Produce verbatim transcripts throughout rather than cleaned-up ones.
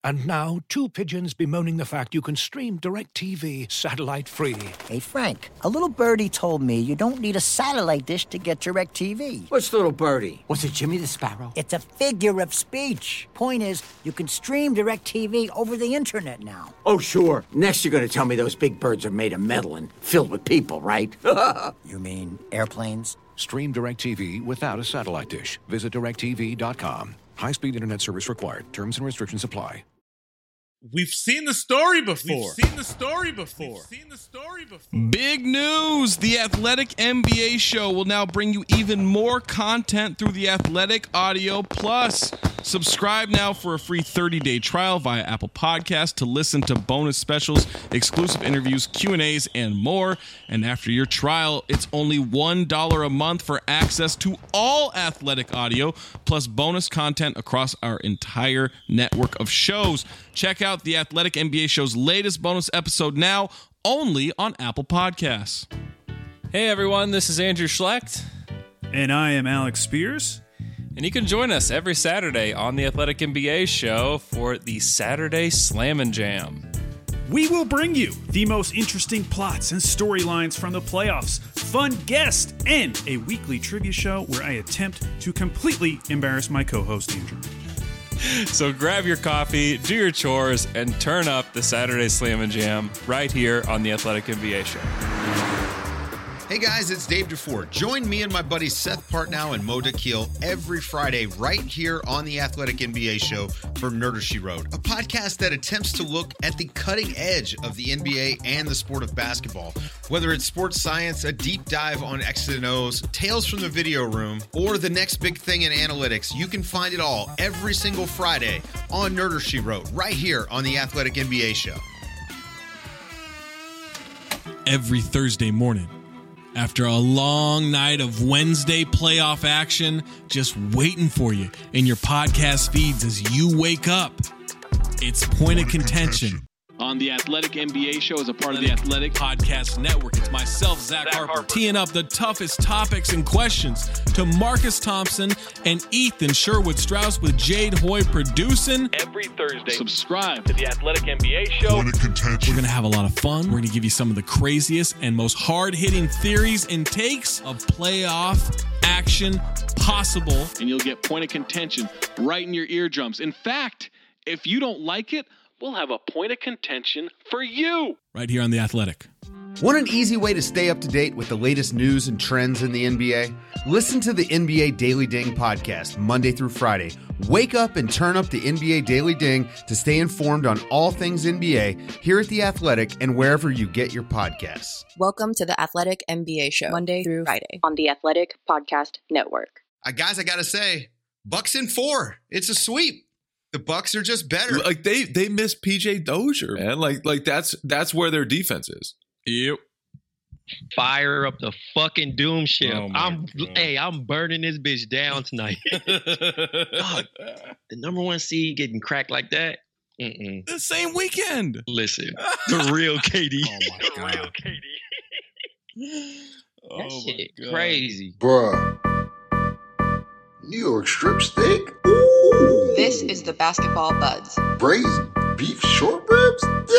And now, two pigeons bemoaning the fact you can stream DirecTV satellite-free. Hey, Frank, a little birdie told me you don't need a satellite dish to get DirecTV. What's little birdie? Was it Jimmy the Sparrow? It's a figure of speech. Point is, you can stream DirecTV over the internet now. Oh, sure. Next you're going to tell me those big birds are made of metal and filled with people, right? You mean airplanes? Stream DirecTV without a satellite dish. Visit direct T V dot com. High-speed internet service required. Terms and restrictions apply. We've seen the story before. We've seen the story before. We've seen the story before. Big news! The Athletic N B A Show will now bring you even more content through the Athletic Audio Plus. Subscribe now for a free thirty-day trial via Apple Podcasts to listen to bonus specials, exclusive interviews, Q and A's, and more. And after your trial, it's only one dollar a month for access to all Athletic Audio, plus bonus content across our entire network of shows. Check out the Athletic N B A Show's latest bonus episode now, only on Apple Podcasts. Hey everyone, this is Andrew Schlecht. And I am Alex Spears. And you can join us every Saturday on the Athletic N B A Show for the Saturday Slam and Jam. We will bring you the most interesting plots and storylines from the playoffs, fun guests, and a weekly trivia show where I attempt to completely embarrass my co-host, Andrew. So grab your coffee, do your chores, and turn up the Saturday Slam and Jam right here on the Athletic N B A Show. Hey guys, it's Dave DeFore. Join me and my buddies Seth Partnow and Mo Dakhil every Friday right here on the Athletic N B A Show for Nerder She Wrote, a podcast that attempts to look at the cutting edge of the N B A and the sport of basketball. Whether it's sports science, a deep dive on X's and O's, tales from the video room, or the next big thing in analytics, you can find it all every single Friday on Nerder She Wrote right here on the Athletic N B A Show. Every Thursday morning, after a long night of Wednesday playoff action, just waiting for you in your podcast feeds as you wake up. It's Point of Contention on the Athletic N B A Show as a part of the Athletic Podcast Network. It's myself, Zach, Zach Harper, Harper, teeing up the toughest topics and questions to Marcus Thompson and Ethan Sherwood-Strauss with Jade Hoy producing. Every Thursday, subscribe to the Athletic N B A Show. Point of Contention. We're going to have a lot of fun. We're going to give you some of the craziest and most hard-hitting theories and takes of playoff action possible. And you'll get Point of Contention right in your eardrums. In fact, if you don't like it, we'll have a point of contention for you. Right here on The Athletic. Want an easy way to stay up to date with the latest news and trends in the N B A? Listen to the N B A Daily Ding podcast Monday through Friday. Wake up and turn up the N B A Daily Ding to stay informed on all things N B A here at The Athletic and wherever you get your podcasts. Welcome to the Athletic N B A Show, Monday through Friday on the Athletic Podcast Network. Uh, guys, I got to say, Bucks in four. It's a sweep. The Bucks are just better. Like they they miss P J Dozier, man. Like like that's that's where their defense is. Yep. Fire up the fucking doom ship. Oh I'm God. hey, I'm burning this bitch down tonight. Dog, the number one seed getting cracked like that. Mm-mm. The same weekend. Listen, the real K D. Oh my God. The real K D. That Oh shit my God. crazy. Bruh. New York strip steak? Ooh. This is the Basketball Buds Braised beef short ribs?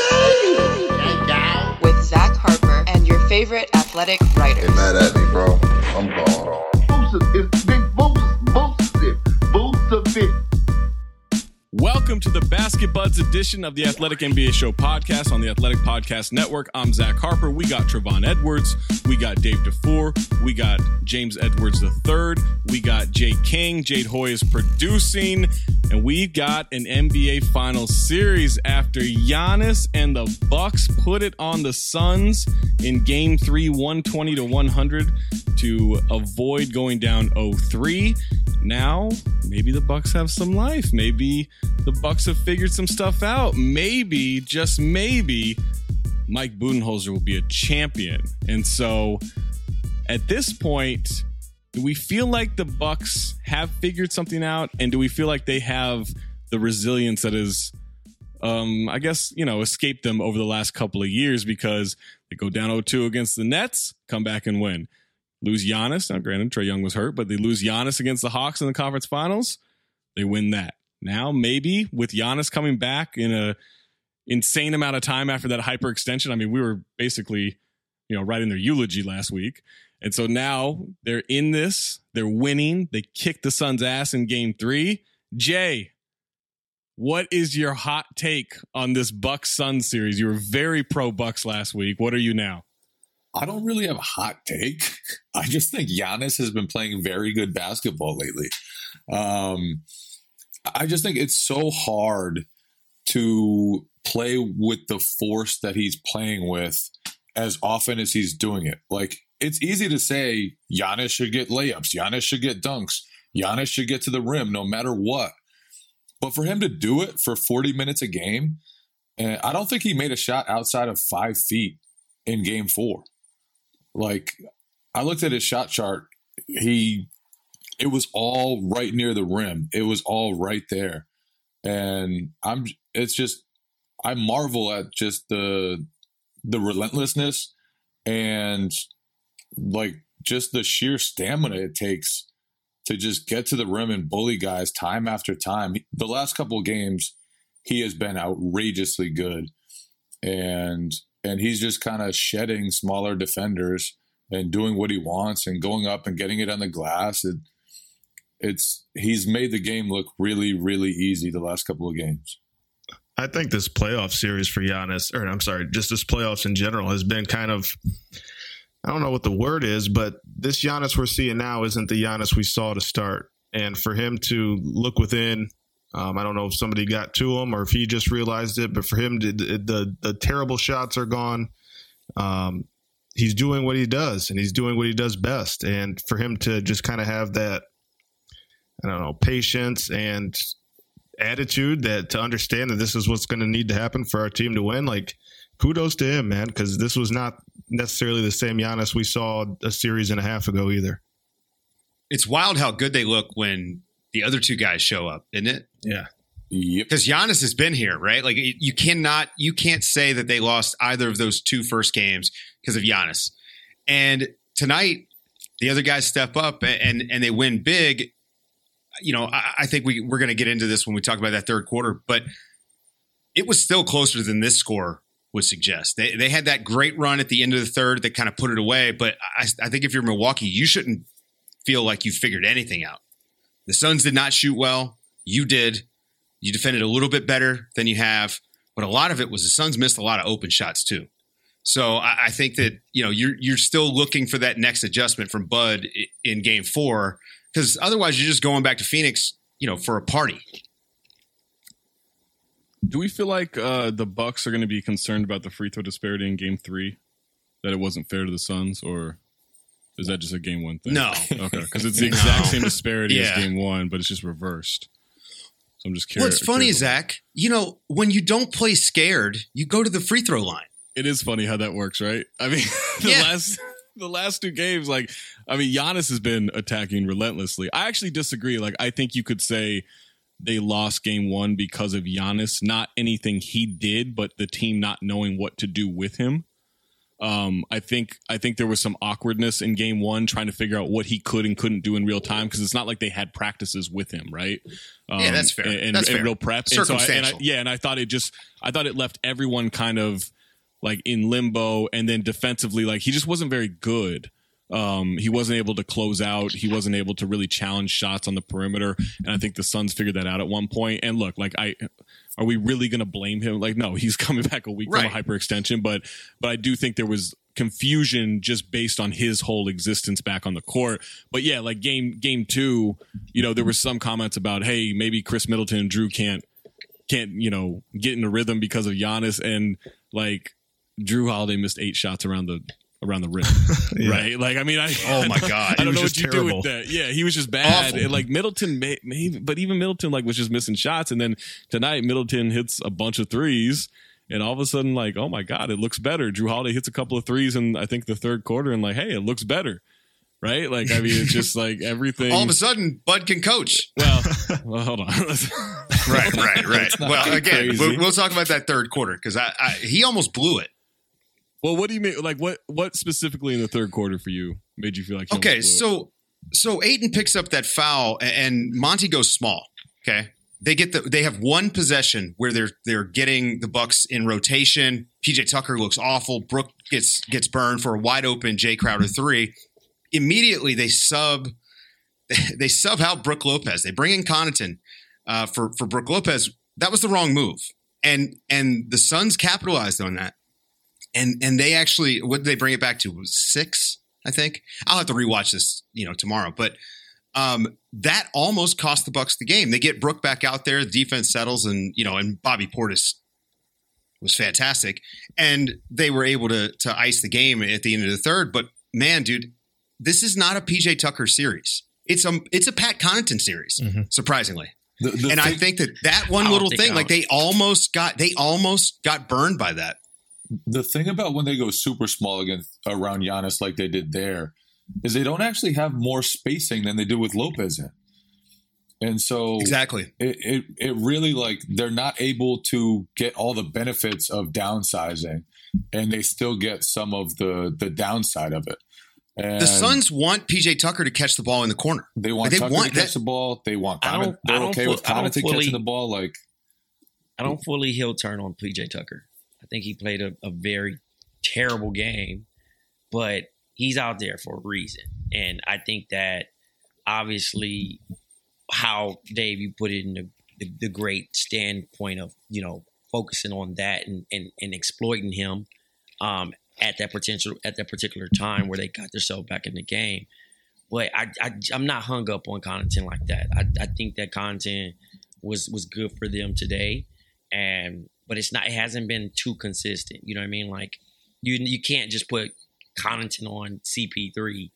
Dang! with Zach Harper and your favorite athletic writers. Get mad at me, bro. I'm gone. It's big boost, boost it, boost it. Welcome to the Basket Buds edition of the Athletic N B A Show podcast on the Athletic Podcast Network. I'm Zach Harper. We got Trevon Edwards. We got Dave DeFore. We got James Edwards the third. We got Jay King. Jade Hoy is producing. And we've got an N B A Finals series after Giannis and the Bucks put it on the Suns in Game three, one twenty to one hundred to avoid going down oh three. Now, maybe the Bucks have some life. Maybe the Bucks have figured some stuff out. Maybe, just maybe, Mike Budenholzer will be a champion. And so, at this point, do we feel like the Bucks have figured something out? And do we feel like they have the resilience that is, um, I guess, you know, escaped them over the last couple of years because they go down oh two against the Nets, come back and win. Lose Giannis. Now, granted, Trae Young was hurt, but they lose Giannis against the Hawks in the conference finals. They win that. now, maybe with Giannis coming back in a insane amount of time after that hyperextension. I mean, we were basically, you know, writing their eulogy last week. And so now they're in this, they're winning. They kicked the Suns' ass in game three. Jay, what is your hot take on this Bucks Suns series? You were very pro Bucks last week. What are you now? I don't really have a hot take. I just think Giannis has been playing very good basketball lately. Um, I just think it's so hard to play with the force that he's playing with as often as he's doing it. Like, it's easy to say Giannis should get layups, Giannis should get dunks, Giannis should get to the rim no matter what. But for him to do it for forty minutes a game, and I don't think he made a shot outside of five feet in game four. Like, I looked at his shot chart. He, it was all right near the rim. It was all right there. And I'm, it's just, I marvel at just the, the relentlessness and like just the sheer stamina it takes to just get to the rim and bully guys time after time. The last couple of games, he has been outrageously good. And and he's just kind of shedding smaller defenders and doing what he wants and going up and getting it on the glass. It, it's he's made the game look really, really easy the last couple of games. I think this playoff series for Giannis, or I'm sorry, just this playoffs in general has been kind of, I don't know what the word is, but this Giannis we're seeing now isn't the Giannis we saw to start. And for him to look within, um, I don't know if somebody got to him or if he just realized it, but for him, to, the, the the terrible shots are gone. Um, he's doing what he does, and he's doing what he does best. And for him to just kind of have that, I don't know, patience and attitude that to understand that this is what's going to need to happen for our team to win, like, kudos to him, man, because this was not necessarily the same Giannis we saw a series and a half ago either. It's wild how good they look when the other two guys show up, isn't it? Yeah. Because Giannis has been here, right? Like, you cannot, you can't say that they lost either of those two first games because of Giannis. And tonight, the other guys step up and and they win big. You know, I, I think we, we're going to get into this when we talk about that third quarter, but it was still closer than this score would suggest. They they had that great run at the end of the third that kind of put it away, but I, I think if you're Milwaukee, you shouldn't feel like you figured anything out. The Suns did not shoot well. You did. You defended a little bit better than you have, but a lot of it was the Suns missed a lot of open shots too. So I, I think that, you know, you're you're still looking for that next adjustment from Bud in game four, because otherwise you're just going back to Phoenix, you know, for a party. Do we feel like uh, the Bucks are going to be concerned about the free throw disparity in game three, that it wasn't fair to the Suns, or is that just a game one thing? No. Okay, because it's the exact No. same disparity Yeah. as game one, but it's just reversed. So I'm just curious. What's funny, Zach, you know, when you don't play scared, you go to the free throw line. It is funny how that works, right? I mean, the Yeah. last the last two games, like, I mean, Giannis has been attacking relentlessly. I actually disagree. Like, I think you could say they lost game one because of Giannis, not anything he did, but the team not knowing what to do with him. Um, I think I think there was some awkwardness in game one trying to figure out what he could and couldn't do in real time, because it's not like they had practices with him, right? Um, Yeah, that's fair. And, That's and fair. real prep. And so I, and I, Circumstantial. yeah, and I thought it just I thought it left everyone kind of like in limbo, and then defensively, like, he just wasn't very good. Um, he wasn't able to close out. He wasn't able to really challenge shots on the perimeter. And I think the Suns figured that out at one point. And look, like, I, are we really going to blame him? Like, no, he's coming back a week Right. from a hyperextension, but, but I do think there was confusion just based on his whole existence back on the court. But yeah, like game, game two, you know, there were some comments about, hey, maybe Chris Middleton and Drew can't, can't, you know, get in a rhythm because of Giannis. And like, Drew Holiday missed eight shots around the, around the rim, Yeah. right? Like, I mean, I Oh my God. I He don't was know what just you do terrible. with that. Yeah, he was just bad. Awful. And like Middleton, may, maybe, but even Middleton like was just missing shots. And then tonight, Middleton hits a bunch of threes, and all of a sudden, like, oh my God, it looks better. Drew Holiday hits a couple of threes in I think the third quarter, and like, hey, it looks better, right? Like, I mean, it's just like everything. All of a sudden, Bud can coach. well, well, hold on. Right, right, right. not Well, again, crazy. we'll, we'll talk about that third quarter, because I, I he almost blew it. Well, what do you mean? Like, what what specifically in the third quarter for you made you feel like? he Okay, almost blew it? so so Ayton picks up that foul, a- and Monty goes small. Okay, they get the they have one possession where they're they're getting the Bucks in rotation. P J Tucker looks awful. Brook gets gets burned for a wide open Jay Crowder three. Immediately they sub they sub out Brook Lopez. They bring in Connaughton uh, for for Brook Lopez. That was the wrong move, and and the Suns capitalized on that. And and they actually, what did they bring it back to? It was six, I think. I'll have to rewatch this, you know, tomorrow. But um, that almost cost the Bucks the game. They get Brook back out there, the defense settles, and you know, and Bobby Portis was fantastic, and they were able to to ice the game at the end of the third. But man, dude, this is not a P J Tucker series. It's a it's a Pat Connaughton series, mm-hmm. surprisingly. The, the and thing, I think that that one little thing, like they almost got they almost got burned by that. The thing about when they go super small against around Giannis like they did there is they don't actually have more spacing than they do with Lopez in. And so exactly it, it it really like they're not able to get all the benefits of downsizing, and they still get some of the the downside of it. And the Suns want P J Tucker to catch the ball in the corner. They want like, they Tucker want to catch the ball. They want Connaughton. They're okay fu- with Connaughton catching the ball. Like I don't fully heel turn on P J Tucker. I think he played a, a very terrible game, but he's out there for a reason. And I think that obviously how, Dave, you put it in the, the, the great standpoint of, you know, focusing on that and, and, and exploiting him um, at that potential at that particular time where they got themselves back in the game. But I, I, I'm not hung up on Connaughton like that. I, I think that Connaughton was was good for them today. And But it's not. It hasn't been too consistent. You know what I mean? Like you, you can't just put Connaughton on C P three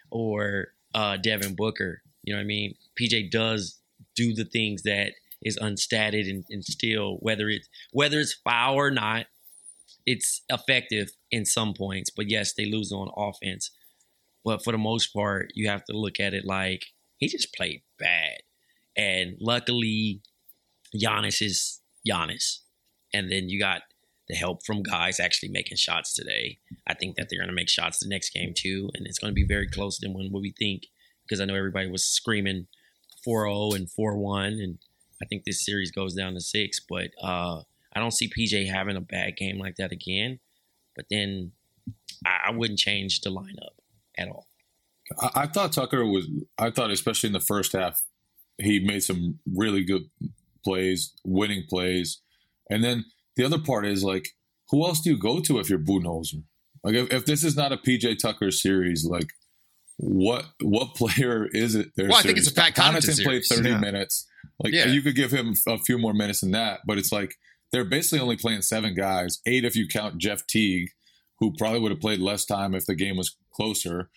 or uh, Devin Booker. You know what I mean? P J does do the things that is unstatted and, and still, whether it's whether it's foul or not, it's effective in some points. But yes, they lose on offense. But for the most part, you have to look at it like he just played bad. And luckily, Giannis is Giannis. And then you got the help from guys actually making shots today. I think that they're going to make shots the next game too. And it's going to be very close than when what we think. Because I know everybody was screaming four oh and four one. And I think this series goes down to six. But uh, I don't see P J having a bad game like that again. But then I, I wouldn't change the lineup at all. I, I thought Tucker was – I thought especially in the first half, he made some really good plays, winning plays. And then the other part is, like, who else do you go to if you're Budenholzer? Like, if, if this is not a P J Tucker series, like, what what player is it? Well, I think it's a Pat Connaughton played thirty yeah. minutes. Like, yeah. you could give him a few more minutes than that, but it's like they're basically only playing seven guys, eight if you count Jeff Teague, who probably would have played less time if the game was closer.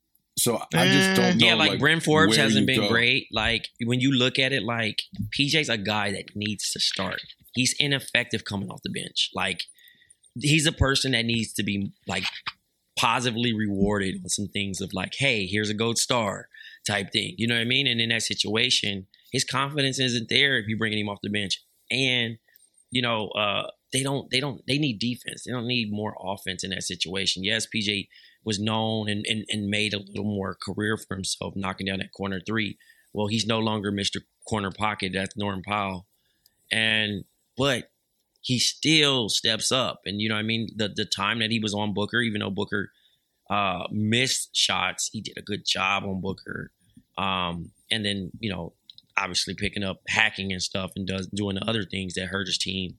So I just don't know. Yeah, like, like Bryn Forbes hasn't been go. great. Like, when you look at it, like, P J's a guy that needs to start. He's ineffective coming off the bench. Like, he's a person that needs to be, like, positively rewarded on some things of, like, hey, here's a gold star type thing. You know what I mean? And in that situation, his confidence isn't there if you're bringing him off the bench. And, you know, uh, they don't, they don't, they need defense. They don't need more offense in that situation. Yes, P J was known and, and, and made a little more career for himself, knocking down that corner three. Well, he's no longer Mister Corner Pocket. That's Norm Powell. And, but he still steps up. And, you know what I mean? The the time that he was on Booker, even though Booker uh, missed shots, he did a good job on Booker. Um, and then, you know, obviously picking up hacking and stuff and does doing the other things that hurt his team.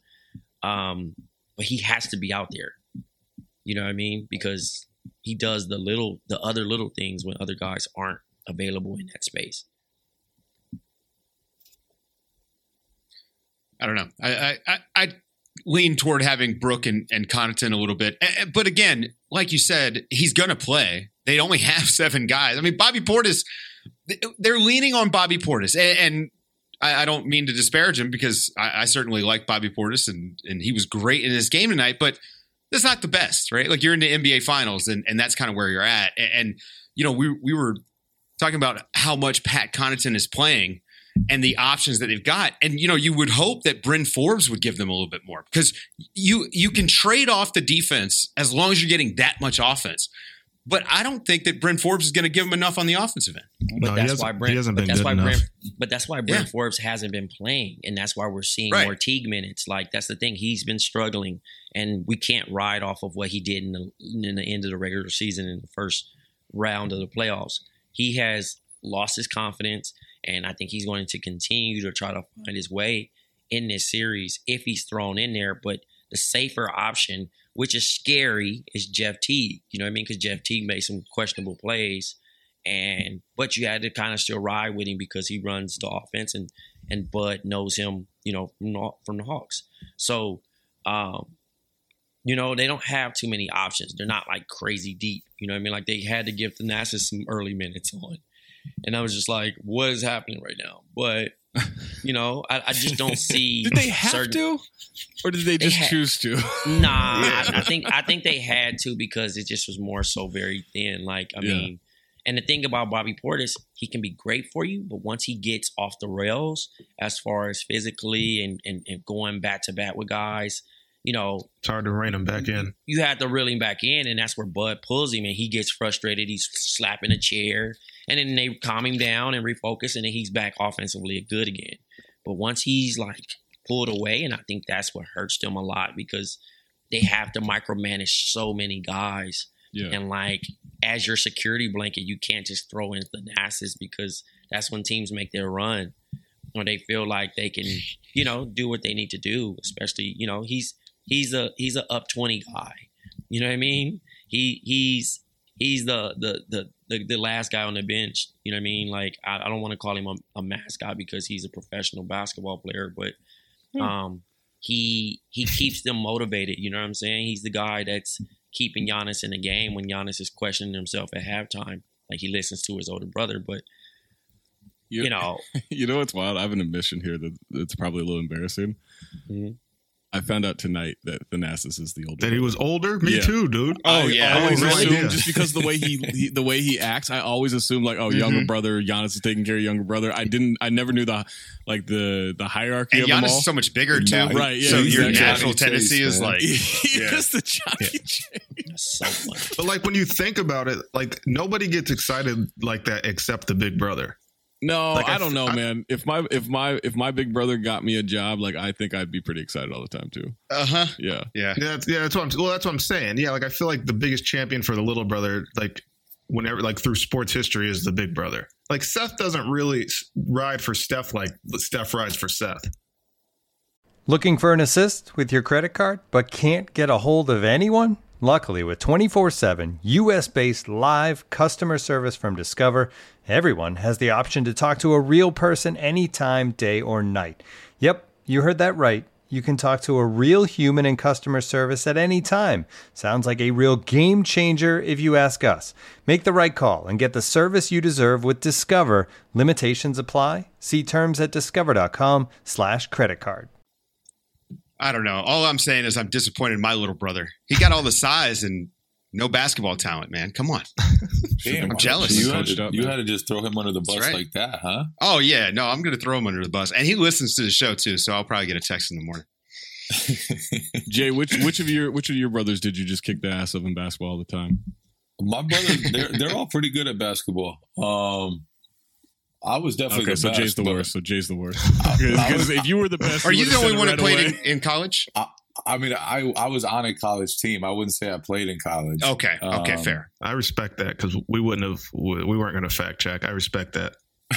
Um, but he has to be out there. You know what I mean? Because he does the little, the other little things when other guys aren't available in that space. I don't know. I I, I lean toward having Brook and, and Connaughton a little bit. But again, like you said, he's going to play. They only have seven guys. I mean, Bobby Portis, they're leaning on Bobby Portis. And, and I, I don't mean to disparage him because I, I certainly like Bobby Portis and, and he was great in this game tonight, but that's not the best, right? Like, you're in the N B A finals and, and that's kind of where you're at. And, and, you know, we we were talking about how much Pat Connaughton is playing and the options that they've got. And, you know, you would hope that Bryn Forbes would give them a little bit more because you you can trade off the defense as long as you're getting that much offense. But I don't think that Bryn Forbes is going to give him enough on the offensive end. But No, he that's hasn't- why he Brent. hasn't But been that's good why enough. Brent. But that's why Brent Yeah. Forbes hasn't been playing, and that's why we're seeing Right. more Teague minutes. Like that's the thing; he's been struggling, and we can't ride off of what he did in the in the end of the regular season in the first round of the playoffs. He has lost his confidence, and I think he's going to continue to try to find his way in this series if he's thrown in there. But the safer option, which is scary, is Jeff Teague. You know what I mean? Because Jeff Teague made some questionable plays, and but you had to kind of still ride with him because he runs the offense, and and Bud knows him, you know, from the, from the Hawks. So, um, you know, they don't have too many options. They're not like crazy deep. You know what I mean? Like they had to give Thanasis some early minutes on, and I was just like, what is happening right now? But you know, I, I just don't see. Did they have certain, to, or did they just had- choose to? Nah, I, I think I think they had to because it just was more so very thin. Like I Yeah. mean, and the thing about Bobby Portis, he can be great for you, but once he gets off the rails, as far as physically and and, and going back to back with guys, you know, It's hard to rein him back in. you have to reel him back in, and that's where Bud pulls him, and he gets frustrated. He's slapping a chair, and then they calm him down and refocus, and then he's back offensively good again. But once he's like pulled away, and I think that's what hurts them a lot because they have to micromanage so many guys. Yeah. And like as your security blanket, you can't just throw in the Thanasis because that's when teams make their run or they feel like they can, you know, do what they need to do. Especially, you know, he's he's a he's a up twenty guy. You know what I mean? He he's he's the the the the, the last guy on the bench. You know what I mean? Like I, I don't want to call him a, a mascot because he's a professional basketball player, but um he he keeps them motivated. You know what I'm saying? He's the guy that's keeping Giannis in the game when Giannis is questioning himself at halftime. Like he listens to his older brother, but You, you know, you know what's wild? I have an admission here that it's probably a little embarrassing. Mhm. I found out tonight that Thanasis is the older. That he was older? Me Yeah. too, dude. I Oh, yeah. always Oh, assume really? just because the way he, he the way he acts, I always assume like, oh, younger Mhm. brother, Giannis is taking care of younger brother. I didn't, I never knew the like the the hierarchy And of them Giannis all. is so much bigger too, No, right, yeah, so your exactly. natural Johnny tendency Chase, is man. like, He yeah. is the Johnny Chase. that's so funny. But like when you think about it, like nobody gets excited like that except the big brother. No, Like, I I don't f- know, I- man. If my if my if my big brother got me a job, like I think I'd be pretty excited all the time too. uh huh, Yeah. yeah. Yeah, that's, yeah, that's what I'm. Well, that's what I'm saying. Yeah, like I feel like the biggest champion for the little brother, like whenever, like through sports history, is the big brother. Like Seth doesn't really s- ride for Steph like Steph rides for Seth. Looking for an assist with your credit card, but can't get a hold of anyone? Luckily, with twenty-four seven U S-based live customer service from Discover, everyone has the option to talk to a real person anytime, day or night. Yep, you heard that right. You can talk to a real human in customer service at any time. Sounds like a real game changer if you ask us. Make the right call and get the service you deserve with Discover. Limitations apply. See terms at discover.com slash credit card. I don't know. All I'm saying is I'm disappointed in my little brother. He got all the size and no basketball talent, man. Come on. Damn, I'm jealous. You, had Coached to, up, you man. had to just throw him under the bus That's right. like that, huh? Oh, yeah. No, I'm going to throw him under the bus. And he listens to the show, too, so I'll probably get a text in the morning. Jay, which which of your which of your brothers did you just kick the ass of in basketball all the time? My brothers, they're they're all pretty good at basketball. Um, I was definitely Okay, the so best, Jay's the but worst. So Jay's the worst. Because if you were the best, Are you would've the only said it one right that played away. in, in college? I, I mean, I I was on a college team. I wouldn't say I played in college. Okay. Okay, Um, fair. I respect that because we wouldn't have. We we weren't going to fact check. I respect that.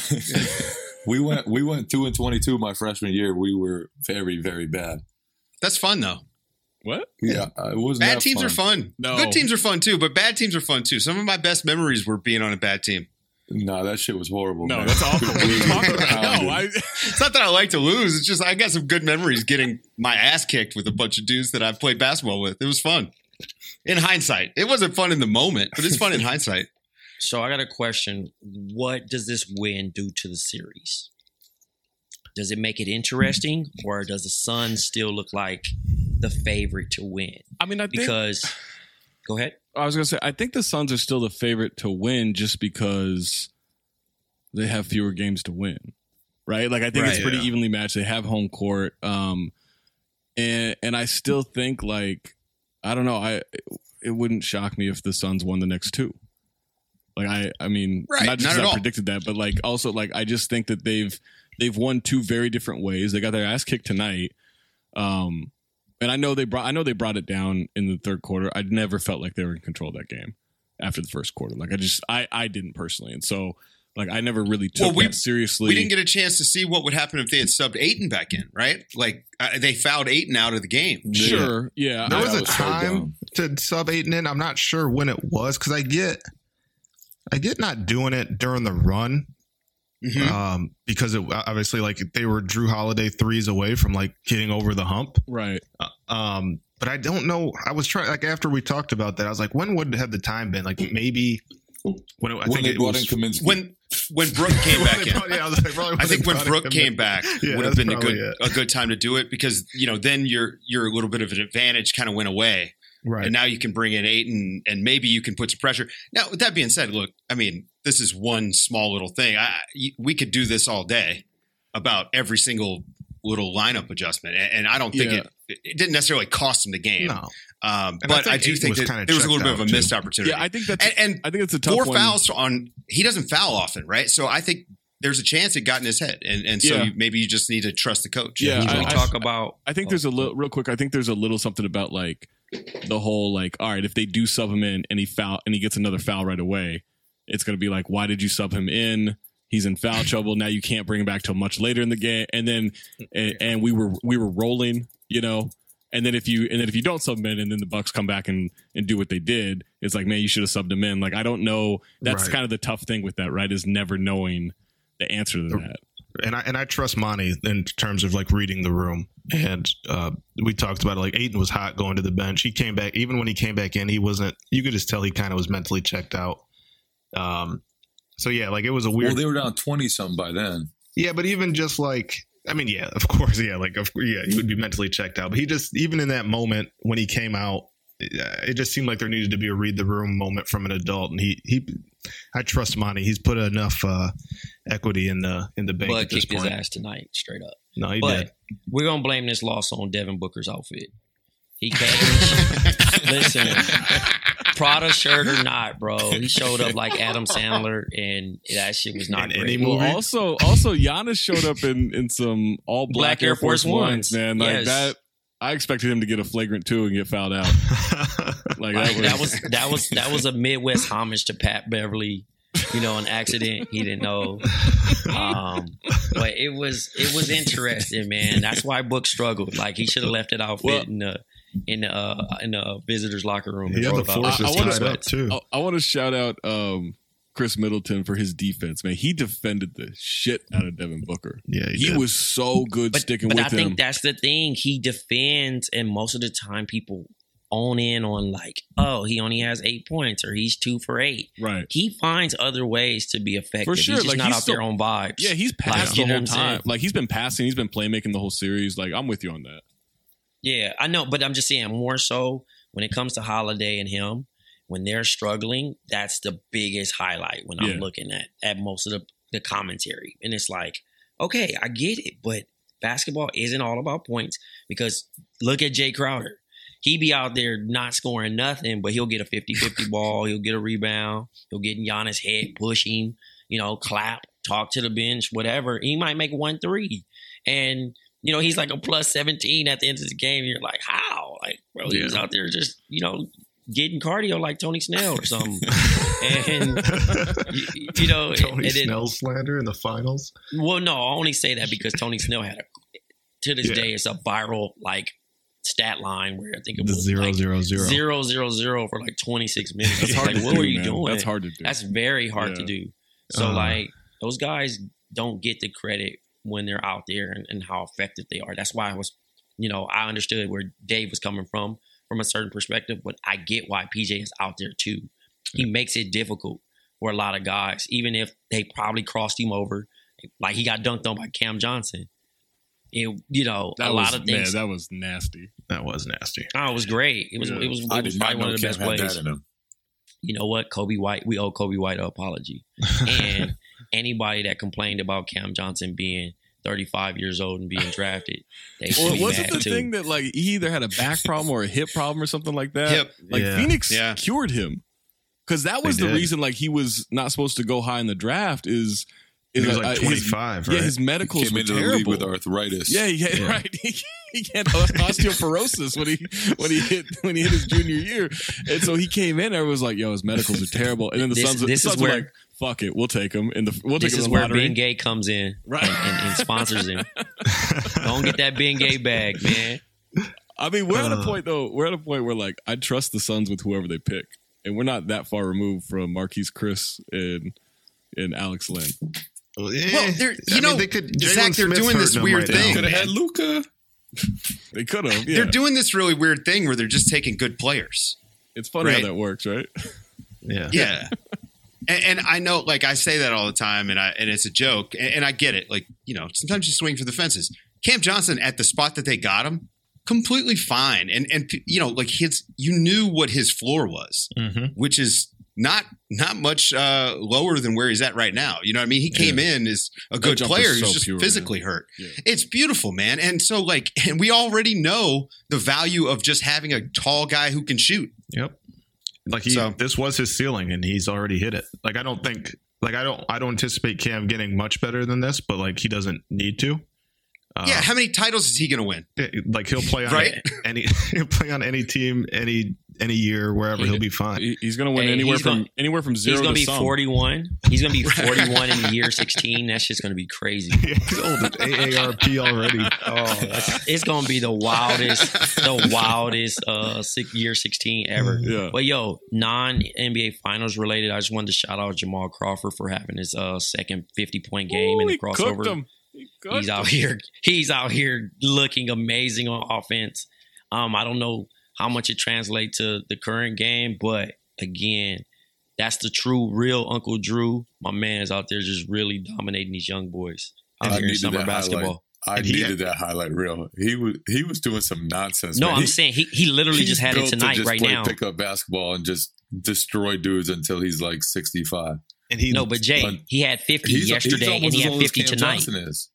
we went we went two and twenty two my freshman year. We were very very bad. That's fun, though. What? Yeah, uh, it wasn't Bad that teams fun. are fun. No. Good teams are fun, too, but bad teams are fun, too. Some of my best memories were being on a bad team. No, that shit was horrible. No, man. that's awful. What are you talking about? Pounded. No, I, It's not that I like to lose. It's just I got some good memories getting my ass kicked with a bunch of dudes that I've played basketball with. It was fun. In hindsight. It wasn't fun in the moment, but it's fun in hindsight. So I got a question. What does this win do to the series? Does it make it interesting, or does the Suns still look like the favorite to win? I mean, I think Because, go ahead. I was gonna say I think the Suns are still the favorite to win just because they have fewer games to win, right? Like I think it's Right, pretty yeah. evenly matched. They have home court, um, and and I still think like I don't know. I it wouldn't shock me if the Suns won the next two. Like I, I mean, Right, not just not at I all. predicted that, but like also like I just think that they've they've won two very different ways. They got their ass kicked tonight, um, and I know they brought I know they brought it down in the third quarter. I never felt like they were in control of that game after the first quarter. Like I just I I didn't personally, and so like I never really took Well, we- that seriously. We didn't get a chance to see what would happen if they had subbed Ayton back in, right? Like uh, they fouled Ayton out of the game. Sure, yeah. There I- was I a was so time to sub Ayton in. I'm not sure when it was because I get, I get not doing it during the run, Mhm. um, because it obviously like they were Drew Holiday threes away from like getting over the hump, right? Uh, um, but I don't know. I was trying like after we talked about that, I was like, when would have the time been? Like maybe when it, I When think they it brought was in Kaminsky. When when Brooke came back in, yeah, I, was like, probably I think when they brought Brooke in came Kaminsky. back Yeah, would have that's been a good probably it. a good time to do it because you know then your your little bit of an advantage kind of went away, Right. and now you can bring in Ayton and maybe you can put some pressure. Now with that being said, look, I mean this is one small little thing. I, we could do this all day about every single little lineup adjustment, and, and I don't think Yeah. it it didn't necessarily cost them the game. No. Um, And I but I, think do Ayton think was that kinda there was a little checked bit of a out, too. missed opportunity. Yeah, I think that's and, and I think it's a tough four one. fouls on he doesn't foul often, right? So I think there's a chance it got in his head, and and so Yeah. you, maybe you just need to trust the coach. Yeah, Can I- we I- talk about? I think there's a little real quick. I think there's a little something about like the whole like, all right, if they do sub him in and he foul and he gets another foul right away, it's gonna be like, why did you sub him in? He's in foul trouble. Now you can't bring him back till much later in the game. And then and, and we were we were rolling, you know. And then if you and then if you don't sub him in, and then the Bucks come back and and do what they did, it's like, man, you should have subbed him in. Like I don't know. That's Right. kind of the tough thing with that, right? Is never knowing the answer to that. and I and I trust Monty in terms of like reading the room. And uh, we talked about it. Like Ayton was hot going to the bench. He came back. Even when he came back in, he wasn't. You could just tell he kind of was mentally checked out. Um. So yeah, like it was a weird. Well, they were down twenty something by then. Yeah, but even just like, I mean, yeah, of course, yeah, like, of, yeah, he would be mentally checked out. But he just, even in that moment when he came out, it just seemed like there needed to be a read the room moment from an adult. And he, he, I trust Monty. He's put enough uh, equity in the in the bank Bud at this kicked his point. ass tonight, straight up. No, he but did. we're gonna blame this loss on Devin Booker's outfit. He came. Listen, Prada shirt or not, bro. He showed up like Adam Sandler, and that shit was not In great. any Well, movie? also, also Giannis showed up in in some all black, Black Air Air Force, Force Ones, Ones. man. Like Yes. that, I expected him to get a flagrant two and get fouled out. Like that was, that was that was that was a Midwest homage to Pat Beverly. You know, an accident he didn't know. Um, but it was it was interesting, man. That's why Book struggled. Like he should have left it outfit Well- in the in the uh, in the visitors' locker room. He and had rolled the out. forces I- I wanna- tied up too. I, I want to shout out um, Chris Middleton for his defense, man. He defended the shit out of Devin Booker. Yeah, he he did. was so good But, sticking but with I him. think that's the thing. He defends, and most of the time, people own in on like, oh, he only has eight points, or he's two for eight. Right. He finds other ways to be effective. For sure, He's just like, not he's out still- there on vibes. Yeah, he's passed Like, you the know whole what I'm saying? time. Like he's been passing, he's been playmaking the whole series. Like I'm with you on that. Yeah, I know, but I'm just saying more so when it comes to Holiday and him, when they're struggling, that's the biggest highlight when Yeah. I'm looking at at most of the, the commentary. And it's like, okay, I get it, but basketball isn't all about points because look at Jay Crowder. He be out there not scoring nothing, but he'll get a fifty-fifty ball, he'll get a rebound, he'll get in Giannis' head, push him, you know, clap, talk to the bench, whatever. He might make one three. And you know, he's like a plus seventeen at the end of the game. You're like, how? Like, bro, he was Yeah. out there just, you know, getting cardio like Tony Snell or something. and, you, you know, Tony and then- Snell slander in the finals. well, no, I only say that because Tony Snell had a, to this Yeah. day, it's a viral, like, stat line where I think it The was zero, like zero, zero. zero, zero, zero for like twenty-six minutes. That's It's hard like, to what do, were you man. doing? That's hard to do. That's very hard to Yeah. do. So, Uh. like, those guys don't get the credit when they're out there and, and how effective they are. That's why I was, you know, I understood where Dave was coming from, from a certain perspective, but I get why P J is out there too. He makes it difficult for a lot of guys, even if they probably crossed him over. Like he got dunked on by Cam Johnson. It, you know, That a was, lot of things. Man, that was nasty. That was nasty. Oh, it was great. It was. Yeah. It was. It I was did probably not one know of the Cam best had plays. that in him. You know what? Kobe White. We owe Kobe White an apology. And anybody that complained about Cam Johnson being thirty-five years old and being drafted. They Well, be wasn't mad the too. thing that like he either had a back problem or a hip problem or something like that? Hip. Like Yeah. Phoenix Yeah. cured him because that was They the did. reason like he was not supposed to go high in the draft. Is He is was uh, like his- twenty-five, Yeah, right? his medicals Came were into the league terrible with arthritis. Yeah, yeah, Yeah. right. He, he had osteoporosis when he when he hit when he hit his junior year, and so he came in. Everyone was like, "Yo, his medicals are terrible." And then the This- Suns, this the is Suns were where- like, "Fuck it, we'll take him." In the we'll take This him is in the where lottery. Ben Gay comes in Right. and, and, and sponsors him. Don't get that Ben Gay bag, man. I mean, we're at a Uh. point though. We're at a point where like I trust the Suns with whoever they pick, and we're not that far removed from Marquise Chris and and Alex Len. Well, Well, they're, you I mean, know, they could, Zach, Jalen they're Smith's doing this hurting them weird right now. thing. Could have had Luca. They could have. Yeah. They're doing this really weird thing where they're just taking good players. It's funny Right. how that works, right? Yeah. Yeah. and, and I know, like, I say that all the time, and I and it's a joke, and, and I get it. Like, you know, sometimes you swing for the fences. Cam Johnson at the spot that they got him, completely fine, and and you know, like his, you knew what his floor was, Mm-hmm. which is not not much uh, lower than where he's at right now. You know what I mean? He came in as a good jumper player. is He's so just pure, physically man. hurt. Yeah. It's beautiful, man. And so, like, and we already know the value of just having a tall guy who can shoot. Yep. Like he, So- this was his ceiling, and he's already hit it. Like I don't think, like I don't, I don't anticipate Cam getting much better than this, but like he doesn't need to. Uh, Yeah, how many titles is he going to win? like he'll play on Right? any, he'll play on any team, any any year, wherever. He'll be fine. He- He's going to win Hey, anywhere he's from gonna- anywhere from zero He's going to to be some. forty-one. He's going to be forty-one in the year sixteen. That's just going to be crazy. He's old at A A R P already. Oh, that's, it's going to be the wildest, the wildest uh, six, year sixteen ever. Yeah. But yo, non N B A Finals related, I just wanted to shout out Jamal Crawford for having his uh, second fifty point game Ooh, in the he cooked crossover. him. He cooked He's out him. here. He's out here looking amazing on offense. Um, I don't know how much it translates to the current game, but again, that's the true, real Uncle Drew. My man is out there just really dominating these young boys out I here in needed summer that basketball. highlight. I And he- needed that highlight reel. He was he was doing some nonsense. No, man. I'm He- saying he he literally he's just had it built to tonight, just right play now. Pick up basketball and just destroy dudes until he's like sixty-five. And he, No, but Jay, But he had fifty He's, yesterday, he's almost and he as had old as fifty Cam tonight. Johnson is.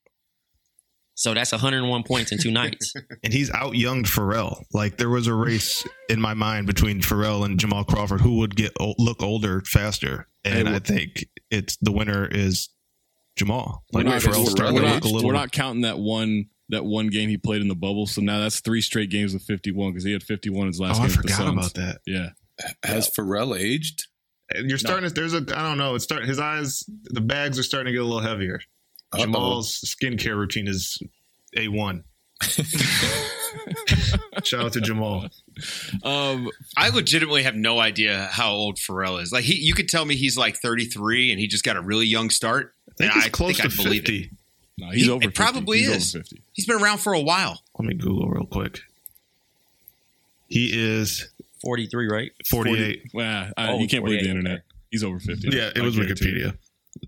So that's one hundred one points in two nights. and he's out younged Pharrell. Like there was a race in my mind between Pharrell and Jamal Crawford, who would get o- look older faster, and Hey, I think it's the winner is Jamal. We're Like not, Pharrell's we're, starting we're to not- look a little. we're not counting that one that one game he played in the bubble. So now that's three straight games with fifty-one because he had fifty-one his last oh, I game with the forgot Suns. about that. Yeah. Has Pharrell aged? And you're starting to. There's a. I don't know. It's starting. His eyes. The bags are starting to get a little heavier. Uh-oh. Jamal's skincare routine is A one. Shout out to Jamal. Um, I legitimately have no idea how old Pharrell is. Like he, you could tell me he's like thirty-three and he just got a really young start. I think and he's close think to I believe it. fifty. no, he's He- over. it fifty. probably he's is. over fifty. He's been around for a while. Let me Google real quick. He is forty-three, right? forty-eight. Well, I, Oh, you can't believe the forty-eight, internet. okay. He's over fifty. Yeah, it I was guarantee you. Wikipedia.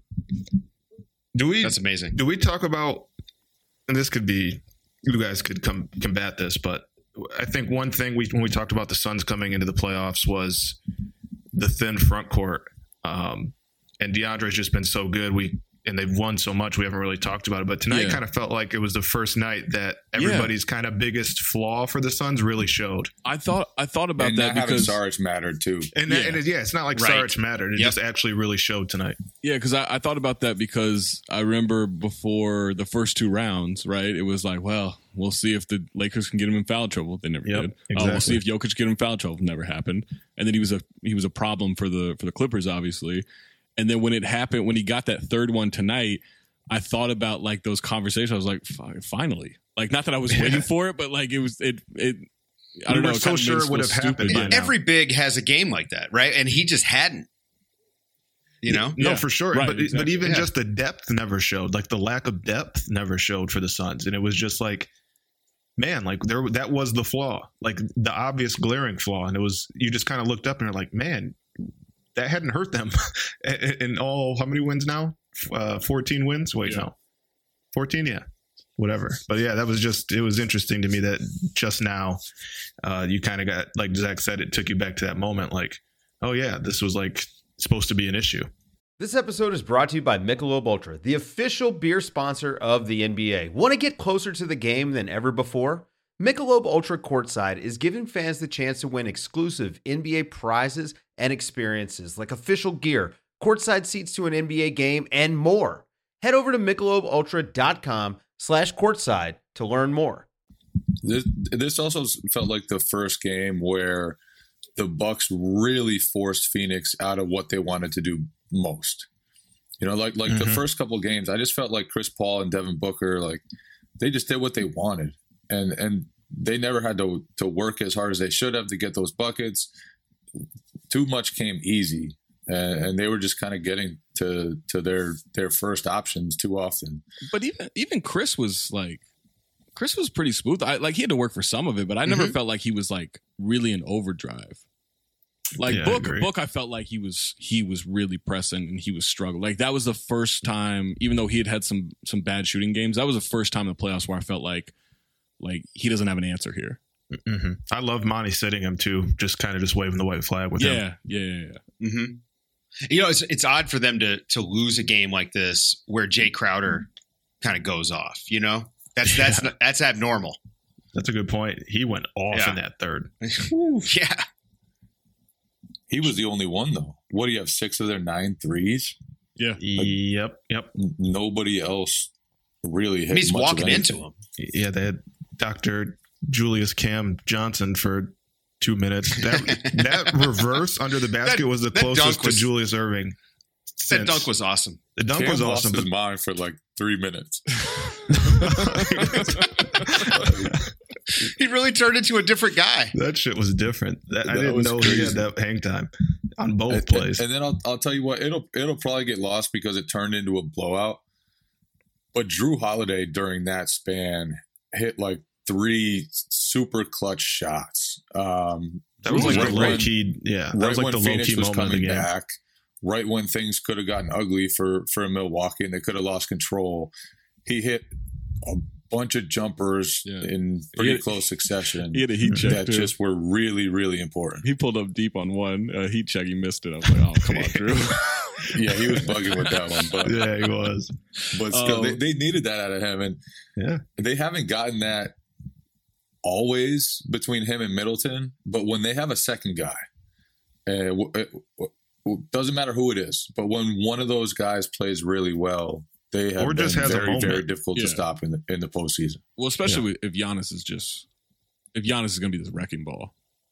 Do we? That's amazing. Do we talk about? And this could be. You guys could come combat this, but I think one thing we when we talked about the Suns coming into the playoffs was the thin front court, um, and DeAndre's just been so good. We and they've won so much. We haven't really talked about it, but tonight Yeah. kind of felt like it was the first night that everybody's kind of biggest flaw for the Suns really showed. I thought I thought about And that not because having Sarge mattered too. And, Yeah. that, and it, yeah, it's not like Right. Sarge mattered. It Yep. just actually really showed tonight. yeah, because I, I thought about that because I remember before the first two rounds, right? It was like, well, we'll see if the Lakers can get him in foul trouble. They never Yep, did. Uh, we'll exactly. see if Jokic get him in foul trouble. Never happened. And then he was a he was a problem for the for the Clippers, obviously. And then when it happened, when he got that third one tonight, I thought about like those conversations. I was like, "Fi- finally, like not that I was Yeah. waiting for it, but like it was it it. I We don't know. were it so kinda made sure us it would feel have happened stupid. by now. Every big has a game like that, right? And he just hadn't. You know? No, Yeah, for sure. right, but but exactly, even yeah. just the depth never showed. Like the lack of depth never showed for the Suns, and it was just like, man, like there that was the flaw, like the obvious glaring flaw, and it was you just kind of looked up and you're like, man, that hadn't hurt them in in all how many wins now? Uh, fourteen wins. Wait, Yeah. no, fourteen. Yeah, whatever. But yeah, that was just it was interesting to me that just now uh, you kind of got like Zach said, it took you back to that moment, like, oh yeah, this was like supposed to be an issue. This episode is brought to you by Michelob Ultra, the official beer sponsor of the N B A. Want to get closer to the game than ever before? Michelob Ultra Courtside is giving fans the chance to win exclusive N B A prizes and experiences like official gear, courtside seats to an N B A game, and more. Head over to michelobultra.com slash courtside to learn more. This, this also felt like the first game where the Bucks really forced Phoenix out of what they wanted to do most. You know, like like mm-hmm. the first couple of games, I just felt like Chris Paul and Devin Booker, like they just did what they wanted. And and they never had to to work as hard as they should have to get those buckets. Too much came easy, and, and they were just kind of getting to to their their first options too often. But even even Chris was like, Chris was pretty smooth. I like he had to work for some of it, but I never mm-hmm. felt like he was like really in overdrive. Like yeah, Book, I Book, I felt like he was he was really pressing and he was struggling. Like that was the first time, even though he had had some some bad shooting games, that was the first time in the playoffs where I felt like. Like he doesn't have an answer here. Mm-hmm. I love Monty sitting him too, just kind of just waving the white flag with yeah, him. Yeah, yeah, yeah. Mm-hmm. You know, it's it's odd for them to to lose a game like this where Jay Crowder kind of goes off. You know, that's that's yeah. that's abnormal. That's a good point. He went off yeah. in that third. yeah, he was the only one though. What do you have? Six of their nine threes. Yeah. Like, yep. Yep. Nobody else really hit. He's much walking of into him. Yeah, they had Doctor Julius Cam Johnson for two minutes. That that reverse under the basket that, was the closest was, to Julius Irving. Since. That dunk was awesome. The dunk Cam was awesome. Lost his mind for like three minutes. He really turned into a different guy. That shit was different. That, that I didn't know crazy. He had that hang time on both and, plays. And, and then I'll I'll tell you what, it'll it'll probably get lost because it turned into a blowout. But Drew Holiday during that span hit like three super clutch shots. Um, that was like right the low key, yeah. That right was like the low key moment of the game. Back, right when things could have gotten ugly for for Milwaukee and they could have lost control, he hit a bunch of jumpers yeah. in pretty had, he close succession. He had a heat check that too. just were really really important. He pulled up deep on one uh, heat check. He missed it. I was like, oh come on, Drew. Yeah, he was bugging with that one, but yeah, he was. But still, um, they, they needed that out of him, and yeah, they haven't gotten that always between him and Middleton. But when they have a second guy, uh, it, it doesn't matter who it is, but when one of those guys plays really well, they have or been just has very, a very difficult yeah. to stop in the in the postseason. Well, especially yeah. if Giannis is just if Giannis is going to be this wrecking ball.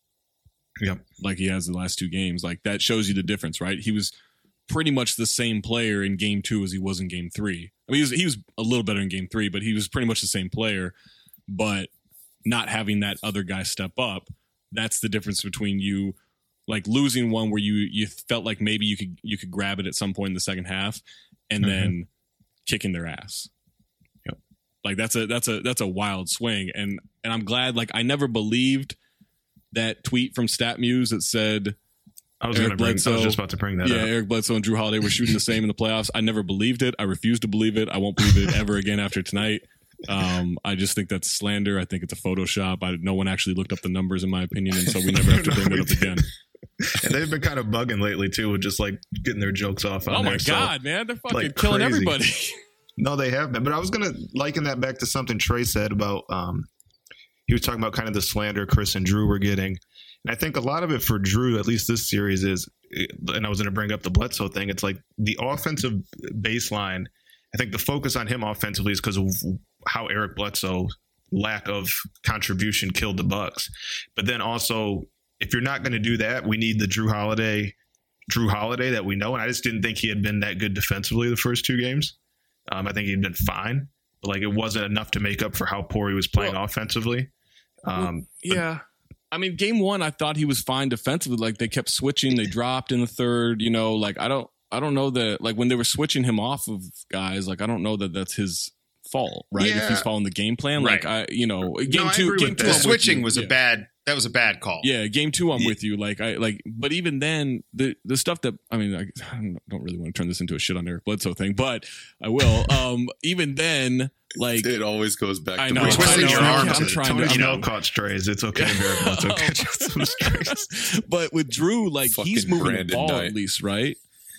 Yep, like he has the last two games. Like that shows you the difference, right? He was pretty much the same player in game two as he was in game three. I mean, he was, he was a little better in game three, but he was pretty much the same player. But not having that other guy step up, that's the difference between you like losing one where you you felt like maybe you could you could grab it at some point in the second half, and mm-hmm. then kicking their ass. Yep. Like that's a that's a that's a wild swing, and and I'm glad. Like I never believed that tweet from StatMuse that said. I was, gonna bring, Bledsoe, I was just about to bring that yeah, up. Yeah, Eric Bledsoe and Drew Holiday were shooting the same in the playoffs. I never believed it. I refuse to believe it. I won't believe it ever again after tonight. Um, I just think that's slander. I think it's a Photoshop. I, no one actually looked up the numbers, in my opinion, and so we never have to bring it up again. And they've been kind of bugging lately, too, with just like getting their jokes off on Oh, my there, God, so, man. They're fucking like, killing crazy. everybody. No, they have been. But I was going to liken that back to something Trey said about um, he was talking about kind of the slander Chris and Drew were getting. And I think a lot of it for Drew, at least this series, is, and I was going to bring up the Bledsoe thing, it's like the offensive baseline. I think the focus on him offensively is because of how Eric Bledsoe lack of contribution killed the Bucks. But then also, if you're not going to do that, we need the Drew Holiday, Drew Holiday that we know. And I just didn't think he had been that good defensively the first two games. Um, I think he'd been fine, but like it wasn't enough to make up for how poor he was playing well, offensively. Um, yeah. I mean, game one, I thought he was fine defensively. Like they kept switching, they dropped in the third. You know, like I don't, I don't know that. Like when they were switching him off of guys, like I don't know that that's his fault, right? Yeah. If he's following the game plan, right. like I, you know, game no, two, game two, the switching was yeah. a bad. That was a bad call. Yeah, game two, I'm yeah. with you. Like I like, but even then, the the stuff that I mean, I, I don't really want to turn this into a shit on Eric Bledsoe thing, but I will. um, even then, like it always goes back. I to know, twisting your arm. I'm trying to, to, you know, caught strays. It's okay. Eric Bledsoe catches some strays. But with Drew, like Fucking he's moving Brandon the ball Knight. at least, right?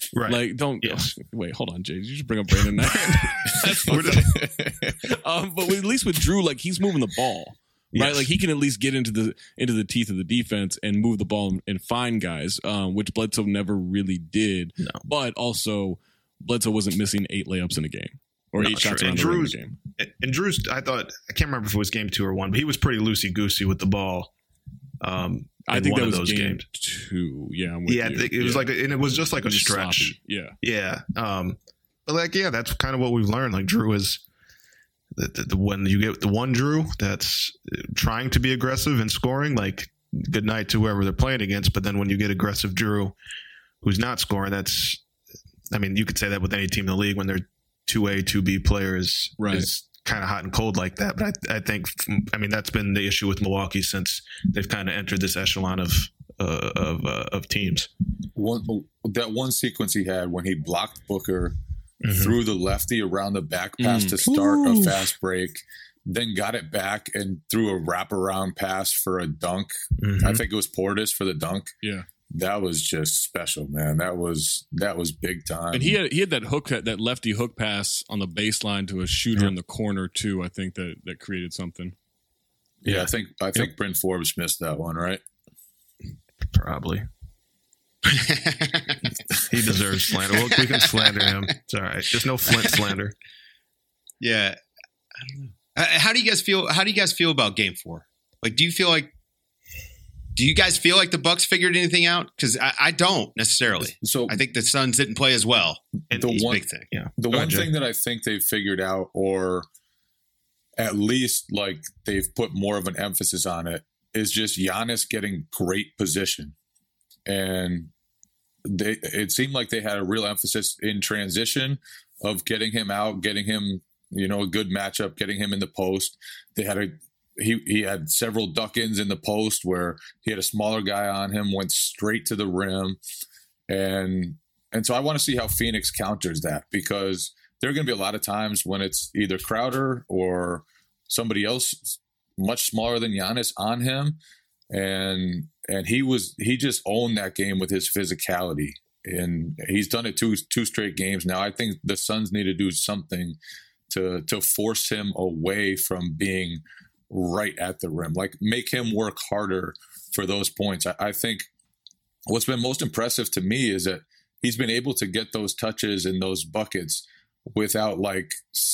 Right. Like, don't Yes. wait. Hold on, Jay. Did you just bring up Brandon Knight? That's fucked up. um, but at least with Drew, like he's moving the ball, right? Yes. Like he can at least get into the into the teeth of the defense and move the ball and find guys, um, which Bledsoe never really did. No. But also, Bledsoe wasn't missing eight layups in a game or No, eight shots sure. around And the rim in a Drew's, game. and Drew's, I thought, I can't remember if it was game two or one, but he was pretty loosey goosey with the ball. Um, I in think one that of was those game games. two. Yeah, I'm with Yeah, you. it, it was Yeah. like, a, and it was just like It a was stretch. sloppy. Yeah, Yeah. Um, but like, yeah, that's kind of what we've learned. Like Drew is the, the, the when you get the one Drew that's trying to be aggressive and scoring, like good night to whoever they're playing against. But then when you get aggressive Drew, who's not scoring, that's, I mean, you could say that with any team in the league when they're two A, two B players Right. is kind of hot and cold like that. But I, I think, I mean, that's been the issue with Milwaukee since they've kind of entered this echelon of uh, of uh, of teams. One that one sequence he had when he blocked Booker, Mhm. threw the lefty around the back pass Mm. to start Ooh. a fast break, then got it back and threw a wraparound pass for a dunk. Mhm. I think it was Portis for the dunk. yeah. That was just special, man. That was that was big time. And he had he had that hook that lefty hook pass on the baseline to a shooter in the corner too. I think that that created something. yeah, I think I think Bryn Forbes missed that one, right? Probably. He deserves slander. Well, we can slander him. It's all right. Just no Flint slander. Yeah, I don't know. Uh, How do you guys feel? How do you guys feel about Game Four? Like, do you feel like? Do you guys feel like the Bucks figured anything out? Because I, I don't necessarily. So I think the Suns didn't play as well. And the It's a one big thing. Yeah. The Go one ahead, Jay. thing that I think they've figured out, or at least like they've put more of an emphasis on it, is just Giannis getting great position. And they it seemed like they had a real emphasis in transition of getting him out, getting him, you know, a good matchup, getting him in the post. They had a he he had several duck-ins in the post where he had a smaller guy on him, went straight to the rim. And and so I want to see how Phoenix counters that, because there are going to be a lot of times when it's either Crowder or somebody else much smaller than Giannis on him. And and he was he just owned that game with his physicality. And he's done it two two straight games now. I think the Suns need to do something to to force him away from being right at the rim, like make him work harder for those points. I, I think what's been most impressive to me is that he's been able to get those touches and those buckets without like,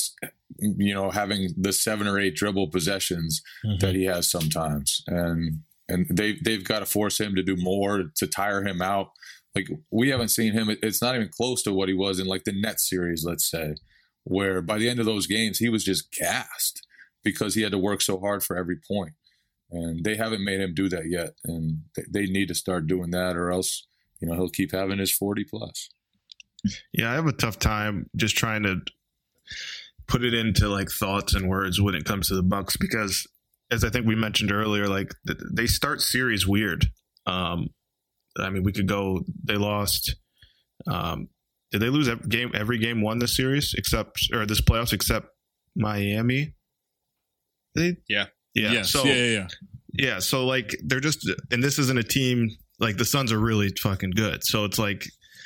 you know, having the seven or eight dribble possessions mm-hmm. that he has sometimes. And, and they, they've got to force him to do more to tire him out. Like we haven't seen him. It's not even close to what he was in like the Nets series, let's say, where by the end of those games, he was just gassed because he had to work so hard for every point. And they haven't made him do that yet. And they need to start doing that, or else, you know, he'll keep having his forty plus. Yeah, I have a tough time just trying to put it into like thoughts and words when it comes to the Bucks, because as I think we mentioned earlier, like they start series weird. Um, I mean, we could go, they lost, um, did they lose every game, every game one this series except, or this playoffs except Miami? They, yeah. Yeah. Yes. So, yeah, yeah, yeah. Yeah. So like they're just, and this isn't a team, like the Suns are really fucking good. So it's like,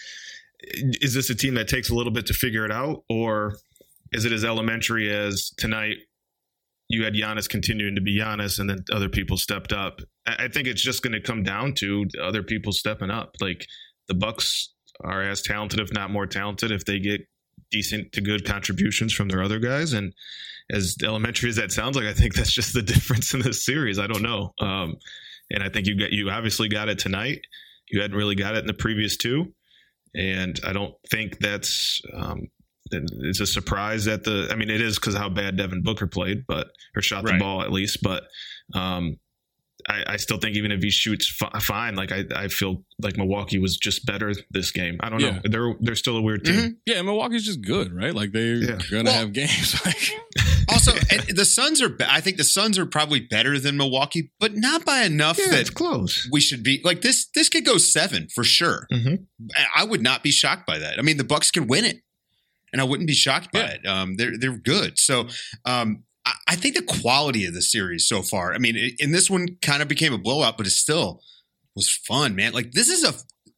is this a team that takes a little bit to figure it out, or is it as elementary as tonight you had Giannis continuing to be Giannis and then other people stepped up? I think it's just going to come down to other people stepping up. Like the Bucks are as talented, if not more talented, if they get decent to good contributions from their other guys. And as elementary as that sounds like, I think that's just the difference in this series. I don't know. Um, and I think you got, you obviously got it tonight. You hadn't really got it in the previous two. And I don't think that's, um, it's a surprise that the, I mean, it is because of how bad Devin Booker played, but, or shot the Right. ball at least. But, um, I, I still think even if he shoots f- fine, like I, I feel like Milwaukee was just better this game. I don't Yeah. know. They're they're still a weird team. Mm-hmm. Yeah, Milwaukee's just good, right? Like they're Yeah. gonna Well- have games. Like Also, and the Suns are. be- I think the Suns are probably better than Milwaukee, but not by enough Yeah, that it's close. we should be like this. This could go seven for sure. Mhm. I would not be shocked by that. I mean, the Bucks can win it, and I wouldn't be shocked by Yeah. it. Um, they're they're good. So, um, I, I think the quality of the series so far. I mean, it, and this one kind of became a blowout, but it still was fun, man. Like this is a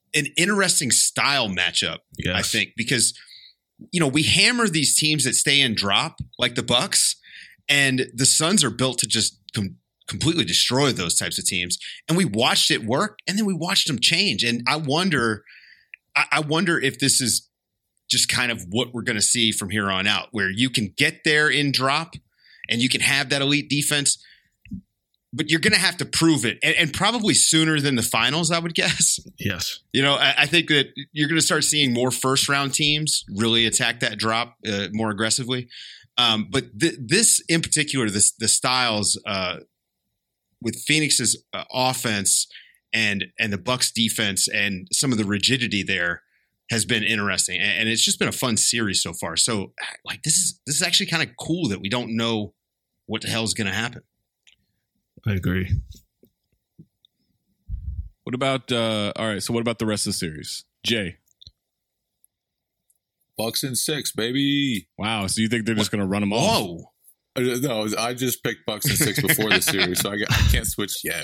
an interesting style matchup, yes. I think, because, you know, we hammer these teams that stay in drop like the Bucks, and the Suns are built to just com- completely destroy those types of teams. And we watched it work, and then we watched them change. And I wonder, I, I wonder if this is just kind of what we're going to see from here on out, where you can get there in drop and you can have that elite defense, but you're going to have to prove it, and, and probably sooner than the finals, I would guess. Yes. You know, I, I think that you're going to start seeing more first round teams really attack that drop uh, more aggressively. Um, but th- this in particular, this, the styles uh, with Phoenix's uh, offense and and the Bucks defense and some of the rigidity there has been interesting, and, and it's just been a fun series so far. So, like, this is this is actually kind of cool that we don't know what the hell is going to happen. I agree. What about uh all right, so what about the rest of the series? Jay. Bucks in six, baby. Wow, so you think they're just going to run them off? Whoa. Uh, No, I just picked Bucks in six before the series, so I, got, I can't switch yet.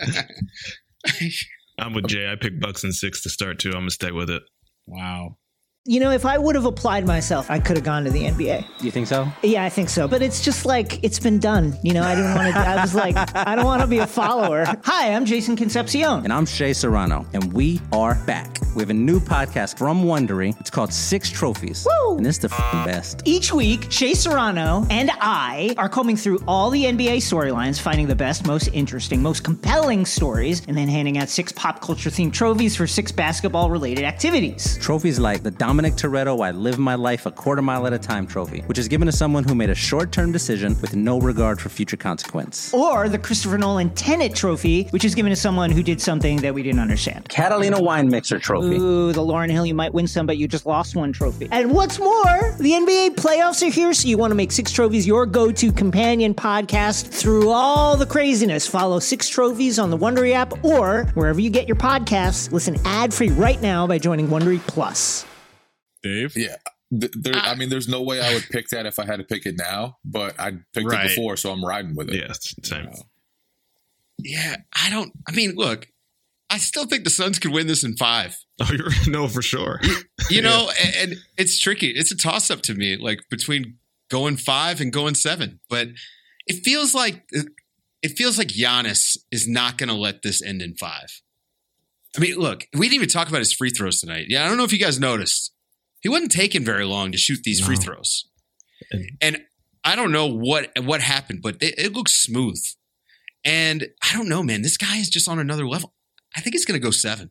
I'm with Jay. I picked Bucks in six to start too. I'm gonna stay with it. Wow. You know, if I would have applied myself, I could have gone to the N B A. You think so? Yeah, I think so. But it's just like, it's been done. You know, I didn't want to, I was like, I don't want to be a follower. Hi, I'm Jason Concepcion. And I'm Shea Serrano. And we are back. We have a new podcast from Wondery. It's called Six Trophies. Woo! And it's the f***ing best. Each week, Shea Serrano and I are combing through all the N B A storylines, finding the best, most interesting, most compelling stories, and then handing out six pop culture themed trophies for six basketball related activities. Trophies like the Dominic Toretto I Live My Life a Quarter Mile at a Time trophy, which is given to someone who made a short-term decision with no regard for future consequence. Or the Christopher Nolan Tenet trophy, which is given to someone who did something that we didn't understand. Catalina Wine Mixer trophy. Ooh, the Lauryn Hill You Might Win Some, but You Just Lost One trophy. And what's more, the N B A playoffs are here, so you want to make Six Trophies your go-to companion podcast through all the craziness. Follow Six Trophies on the Wondery app or wherever you get your podcasts. Listen ad-free right now by joining Wondery Plus. Dave? Yeah. There, I mean, there's no way I would pick that if I had to pick it now, but I picked Right. it before, so I'm riding with it. Yeah, same. Yeah, I don't. I mean, look, I still think the Suns could win this in five. Oh, you're no for sure. You know, and, and it's tricky. It's a toss up to me, like between going five and going seven. But it feels like it feels like Giannis is not going to let this end in five. I mean, look, we didn't even talk about his free throws tonight. Yeah, I don't know if you guys noticed. He wasn't taking very long to shoot these no. free throws. And I don't know what what happened, but it, it looks smooth. And I don't know, man. This guy is just on another level. I think it's going to go seven.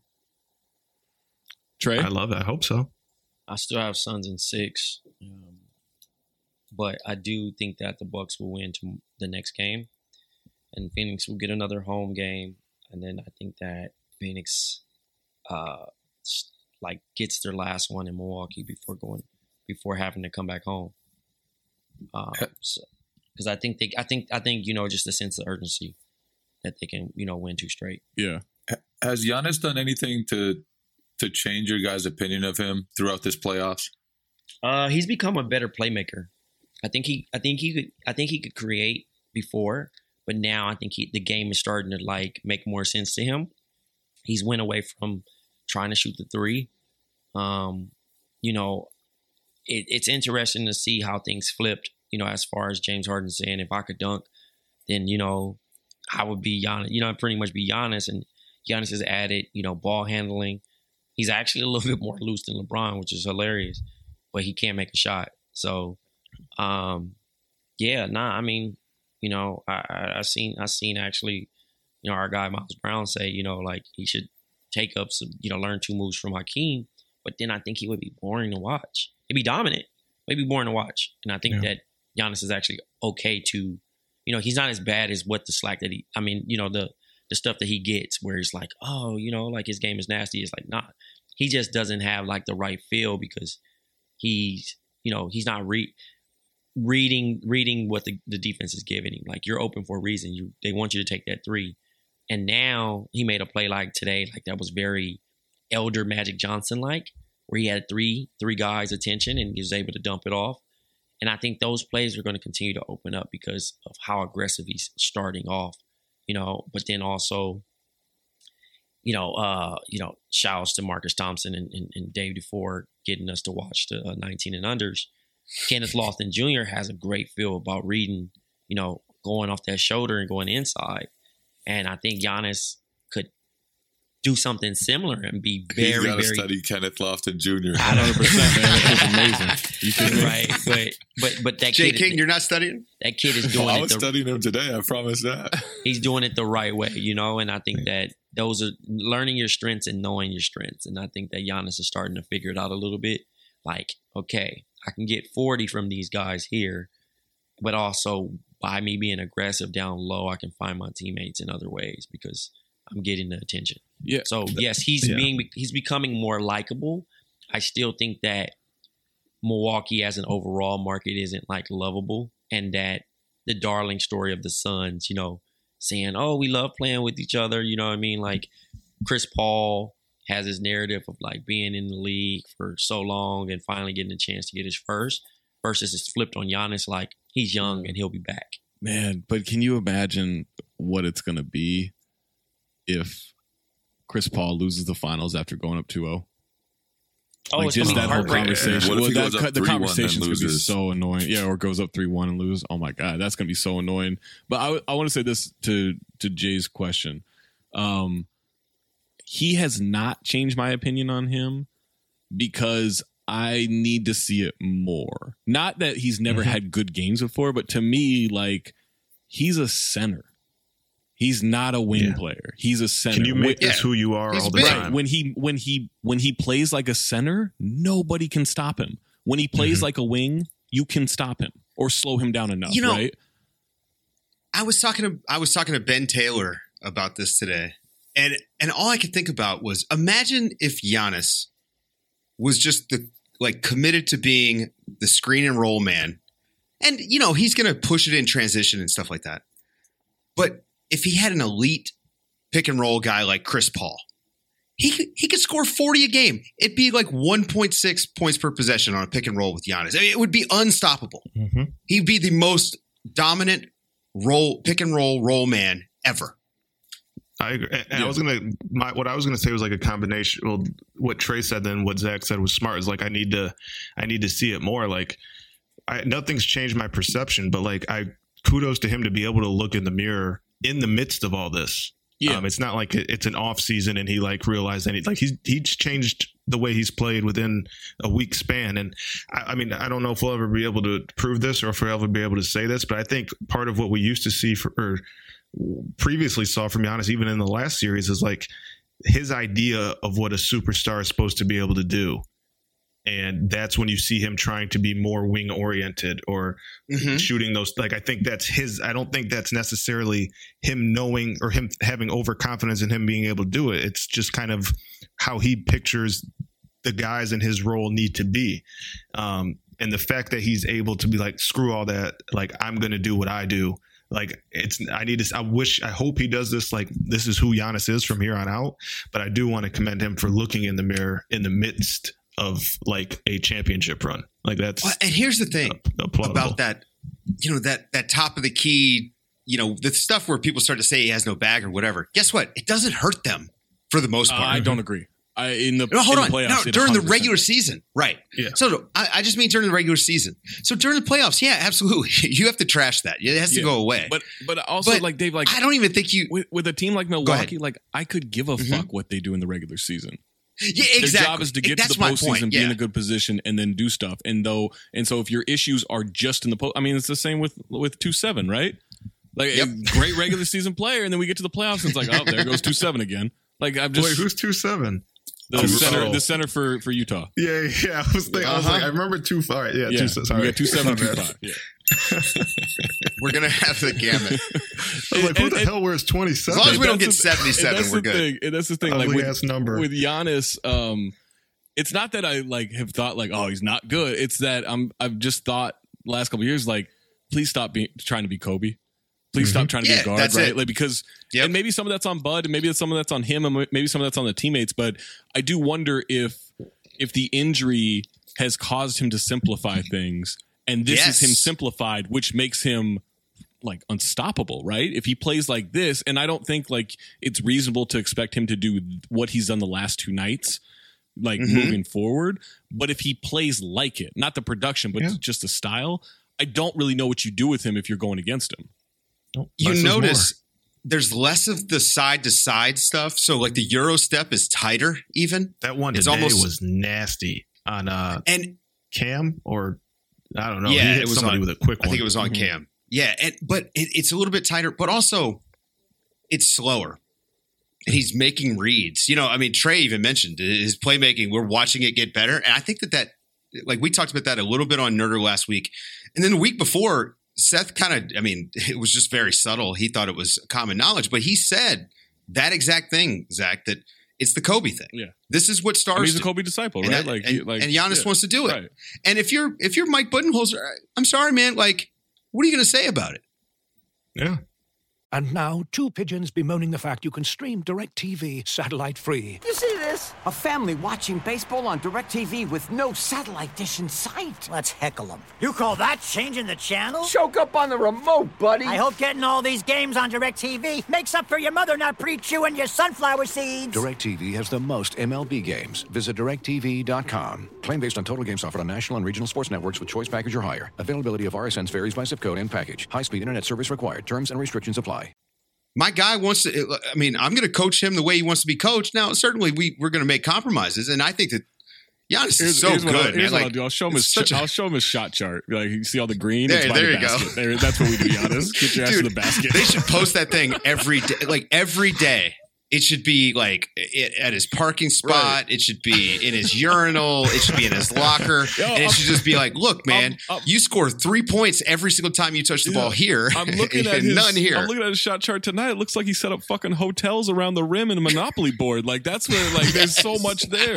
Trey? I love that. I hope so. I still have Suns in six. Um, but I do think that the Bucks will win to the next game. And Phoenix will get another home game. And then I think that Phoenix uh, like gets their last one in Milwaukee before going before having to come back home. Um, so, because I think they, I think, I think you know, just a sense of urgency that they can, you know, win two straight. Yeah. Has Giannis done anything to to change your guys' opinion of him throughout this playoffs? Uh, he's become a better playmaker. I think he, I think he could, I think he could create before, but now I think he, the game is starting to like make more sense to him. He's went away from trying to shoot the three. Um, you know, it, it's interesting to see how things flipped, you know, as far as James Harden saying, if I could dunk, then, you know, I would be Giannis, you know, I'd pretty much be Giannis. And Giannis has added, you know, ball handling. He's actually a little bit more loose than LeBron, which is hilarious, but he can't make a shot. So, um, yeah, nah, I mean, you know, I, I, I seen, I seen actually, you know, our guy Miles Brown say, you know, like he should take up some, you know, learn two moves from Hakeem, but then I think he would be boring to watch. He'd be dominant, but he'd be boring to watch. And I think yeah. that Giannis is actually okay to, you know, he's not as bad as what the slack that he, I mean, you know, the, the stuff that he gets where he's like, oh, you know, like his game is nasty. It's like, nah, he just doesn't have like the right feel because he's, you know, he's not re- reading, reading what the, the defense is giving him. Like you're open for a reason. You, they want you to take that three. And now he made a play like today, like that was very elder Magic Johnson-like, where he had three, three guys' attention and he was able to dump it off. And I think those plays are going to continue to open up because of how aggressive he's starting off, you know, but then also you know, uh, you know, shouts to Marcus Thompson and, and, and Dave DeFore getting us to watch the uh, nineteen and unders. Kenneth Lofton Junior has a great feel about reading, you know, going off that shoulder and going inside. And I think Giannis could do something similar and be very, He's got to very study Kenneth Lofton Junior one hundred percent, man. That was amazing. You kidding me? right. But but but that Jay kid, King, is, you're not studying? that kid is doing Oh, I it. was The, studying him today. I promise that. he's doing it the right way, you know. And I think that those are learning your strengths and knowing your strengths. And I think that Giannis is starting to figure it out a little bit. Like, okay, I can get forty from these guys here, but also by me being aggressive down low, I can find my teammates in other ways because I'm getting the attention. Yeah. So yes, he's Yeah. being he's becoming more likable. I still think that Milwaukee as an overall market isn't like lovable, and that the darling story of the Suns, you know, saying, "Oh, we love playing with each other," you know what I mean? Like Chris Paul has his narrative of like being in the league for so long and finally getting a chance to get his first, versus it's flipped on Giannis, like he's young and he'll be back. Man, but can you imagine what it's going to be if Chris Paul loses the finals after going up two oh? Oh, Like it's just gonna be that whole heartbreaking. conversation. What if Well, he that, goes up the three one, conversation's then going to be loses? so annoying. Yeah, or goes up three one and lose. Oh my God, that's going to be so annoying. But I, I want to say this to, to Jay's question. Um, he has not changed my opinion on him because I need to see it more. Not that he's never Mm-hmm. had good games before, but to me, like, he's a center. He's not a wing Yeah. player. He's a center. Can you make When- this who you are He's all the big. time? when he when he when he plays like a center, nobody can stop him. When he plays Mm-hmm. like a wing, you can stop him or slow him down enough, You know, right? I was talking to I was talking to Ben Taylor about this today, and and all I could think about was imagine if Giannis was just the like committed to being the screen and roll man, and you know he's going to push it in transition and stuff like that. But if he had an elite pick and roll guy like Chris Paul, he could, he could score forty a game. It'd be like one point six points per possession on a pick and roll with Giannis. I mean, it would be unstoppable. Mm-hmm. He'd be the most dominant roll pick and roll roll man ever. I agree. And Yeah. I was gonna my what I was gonna say was like a combination. Well, what Trey said then what Zach said was smart. Is like I need to I need to see it more. Like I, nothing's changed my perception, but like I kudos to him to be able to look in the mirror in the midst of all this. Yeah. Um, it's not like it, it's an off season and he like realized any like he's he's changed the way he's played within a week span. And I, I mean, I don't know if we'll ever be able to prove this or if we'll ever be able to say this, but I think part of what we used to see for or previously saw from Giannis, even in the last series, is like his idea of what a superstar is supposed to be able to do. And that's when you see him trying to be more wing oriented or Mhm. shooting those. Like, I think that's his. I don't think that's necessarily him knowing or him having overconfidence in him being able to do it. It's just kind of how he pictures the guys in his role need to be. Um, and the fact that he's able to be like, screw all that. Like, I'm going to do what I do. Like, it's, I need to, I wish, I hope he does this. Like, this is who Giannis is from here on out. But I do want to commend him for looking in the mirror in the midst of like a championship run. Like, that's, Well, and here's the thing applaudable. about that, you know, that that top of the key, you know, the stuff where people start to say he has no bag or whatever. Guess what? It doesn't hurt them for the most Uh, part. I don't agree. I in the No, hold in on. the playoffs, No, it during the one hundred percent regular does. season, right? Yeah. So no, I, I just mean during the regular season. So during the playoffs, yeah, absolutely, you have to trash that. It has to Yeah. go away. But but also But like Dave, like I don't even think you with, with a team like ahead. Milwaukee, like I could give a Mhm. fuck what they do in the regular season. Yeah, Their exactly. job is to get That's to the my postseason, point. be in Yeah. a good position, and then do stuff. And though, and so if your issues are just in the post, I mean, it's the same with with two seven, right? Like Yep. a great regular season player, and then we get to the playoffs, and it's like, oh, there goes two seven again. Like I'm just Wait, who's two seven? the Oh, center, oh. the center for for Utah. Yeah, yeah. I was thinking, I was Uh-huh. like, I remember two five. Yeah, Yeah, two. Sorry, we got two seven, My two bad. five. Yeah. We're gonna have the gamut. I was like, who And- the and- hell wears twenty As seven? long as we don't That's get the- seventy-seven, and that's we're the good. Thing, and that's the thing. Like Ugly with, ass number. with Giannis, um, it's not that I like have thought like, oh, he's not good. It's that I'm I've just thought last couple of years like, please stop being trying to be Kobe. Please stop trying to Yeah, be a guard, that's right? it. Like because Yep. and maybe some of that's on Bud, and maybe some of that's on him, and maybe some of that's on the teammates. But I do wonder if if the injury has caused him to simplify things, and this Yes. is him simplified, which makes him like unstoppable, right? If he plays like this, and I don't think like it's reasonable to expect him to do what he's done the last two nights, like mm-hmm. moving forward. But if he plays like it, not the production, but yeah. just the style, I don't really know what you do with him if you're going against him. Nope. You notice there's less of the side to side stuff. So like the Euro step is tighter even. That one it's today almost was nasty on uh and Cam or I don't know. Yeah, he hit it was somebody on, with a quick one. I think it was on mm-hmm. Cam. Yeah, and, but it, it's a little bit tighter, but also it's slower. And he's making reads. You know, I mean, Trey even mentioned his playmaking. We're watching it get better. And I think that that, like we talked about that a little bit on Nerder last week. And then the week before, Seth kind of, I mean, it was just very subtle. He thought it was common knowledge, but he said that exact thing, Zach, that it's the Kobe thing. Yeah. This is what stars I mean, he's a do. Kobe disciple, and right? That, like, and, he, like, and Giannis yeah, wants to do it. right. And if you're if you're Mike Budenholzer, I'm sorry, man. Like, what are you going to say about it? Yeah. And now, two pigeons bemoaning the fact you can stream DirecTV satellite free. You see this? A family watching baseball on DirecTV with no satellite dish in sight. Let's heckle them. You call that changing the channel? Choke up on the remote, buddy. I hope getting all these games on DirecTV makes up for your mother not pre-chewing your sunflower seeds. DirecTV has the most M L B games. Visit direct T V dot com. Claim based on total games offered on national and regional sports networks with choice package or higher. Availability of R S Ns varies by zip code and package. High-speed internet service required. Terms and restrictions apply. My guy wants to, I mean, I'm going to coach him the way he wants to be coached. Now, certainly we, we're going to make compromises. And I think that Giannis is so here's good, I'll, man. Here's like, what I'll do. I'll show him his, such a, I'll show him his shot chart. Like, you see all the green? There, it's by there the you basket. go. There, that's what we do, Giannis. Get your ass Dude, to the basket. They should post that thing every day. Like, every day. It should be like it, at his parking spot. Right. It should be in his urinal. It should be in his locker. Yo, and it I'm, should just be like, look, man, I'm, I'm, you score three points every single time you touch the yeah, ball here. I'm looking at his, none here. I'm looking at his shot chart tonight. It looks like he set up fucking hotels around the rim and a Monopoly board. Like that's where like there's so much there.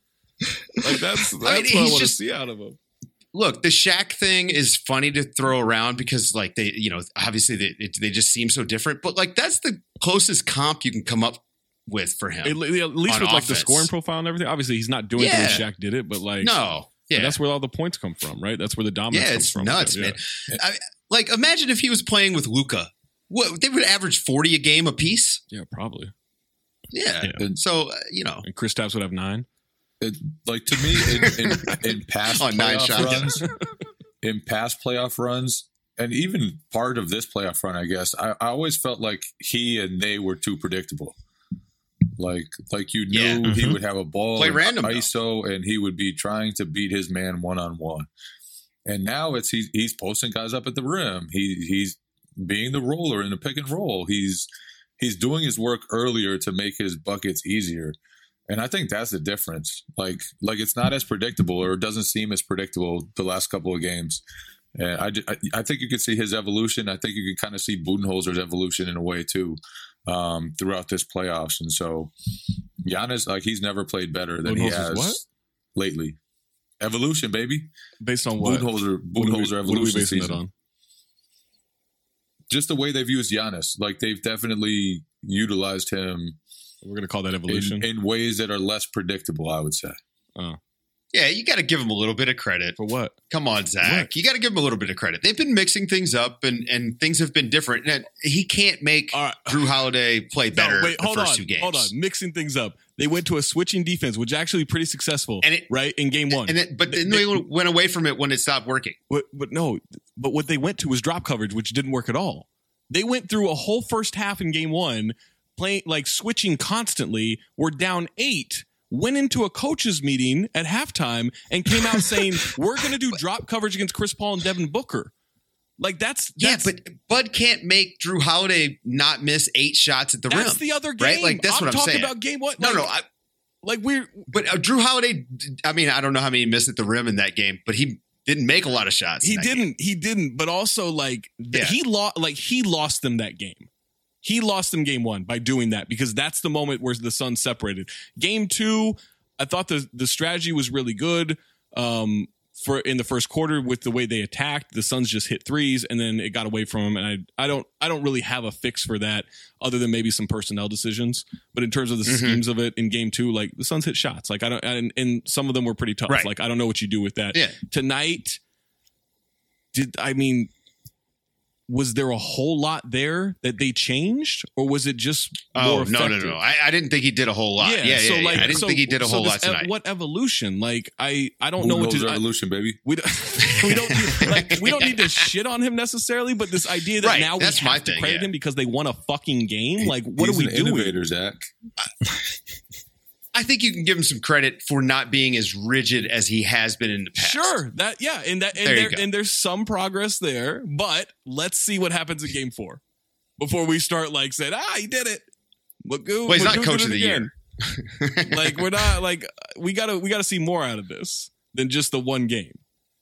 Like that's that's I mean, what I want to see out of him. Look, the Shaq thing is funny to throw around because, like, they, you know, obviously they they just seem so different. But like, that's the closest comp you can come up with for him. At least with like the scoring profile and everything. Obviously, he's not doing yeah. it the way Shaq did it, but like, no, yeah, that's where all the points come from, right? That's where the dominance yeah, comes it's from. Nuts, yeah. man. I, like, imagine if he was playing with Luka. What they would average forty a game apiece. Yeah, probably. Yeah. yeah. So uh, you know, and Kristaps would have nine. It, like to me, in, in, in past oh, playoff runs, in past playoff runs, and even part of this playoff run, I guess, I, I always felt like he and they were too predictable. Like, like you knew yeah. mm-hmm. he would have a ball, play random I S O, though. And he would be trying to beat his man one on one. And now it's he's he's posting guys up at the rim. He he's being the roller in the pick and roll. He's he's doing his work earlier to make his buckets easier. And I think that's the difference. Like, like it's not as predictable, or it doesn't seem as predictable the last couple of games. And I, I, I think you can see his evolution. I think you can kind of see Budenholzer's evolution in a way too, um, throughout this playoffs. And so, Giannis, like he's never played better than he has what? lately. Evolution, baby. Based on what? Budenholzer, Budenholzer what evolution basing season. It on? Just the way they've used Giannis. Like they've definitely utilized him. We're going to call that evolution. In, in ways that are less predictable, I would say. Oh. Yeah, you got to give him a little bit of credit. For what? Come on, Zach. What? You got to give him a little bit of credit. They've been mixing things up, and, and things have been different. And he can't make right. Drew Holiday play better no, wait, hold the first on, two games. Hold on. Mixing things up. They went to a switching defense, which is actually pretty successful, and it, right, in game one. And it, But then they, they went away from it when it stopped working. But, but no, but what they went to was drop coverage, which didn't work at all. They went through a whole first half in game one, playing like switching constantly. We're down eight, went into a coaches meeting at halftime and came out saying, we're going to do drop coverage against Chris Paul and Devin Booker. Like that's, that's yeah, but Bud can't make Drew Holiday not miss eight shots at the that's rim. That's the other game. Right? Like that's I'm what I'm talking saying. About game one. No, like, no, I, like we're. But uh, Drew Holiday. I mean, I don't know how many he missed at the rim in that game, but he didn't make a lot of shots. He didn't. Game. He didn't. But also, like yeah. he lost. Like he lost them that game. He lost them game one by doing that because that's the moment where the Suns separated. Game two, I thought the the strategy was really good. Um, for in the first quarter with the way they attacked, the Suns just hit threes and then it got away from them. And I I don't I don't really have a fix for that other than maybe some personnel decisions. But in terms of the mm-hmm. schemes of it in game two, like the Suns hit shots. Like I don't and, and some of them were pretty tough. Right. Like I don't know what you do with that. Yeah. Tonight, did I mean was there a whole lot there that they changed, or was it just oh more no effective? no no I, I didn't think he did a whole lot. Yeah, yeah, so yeah, like, I didn't so, think he did a so whole this lot tonight. Ev- what evolution? Like I I don't Who know what knows to evolution, baby. We don't we don't need, like we don't need to shit on him necessarily, but this idea that Right, now we that's have my to thing, credit yeah. him because they won a fucking game. Like what He's are we an doing? innovator, Zach. I think you can give him some credit for not being as rigid as he has been in the past. Sure, that yeah, and that and There you there, go. and there's some progress there, but let's see what happens in game four before we start like saying, ah, he did it. Magoo, Well, he's not Magoo coach did of it the again. Like we're not like we gotta we gotta see more out of this than just the one game.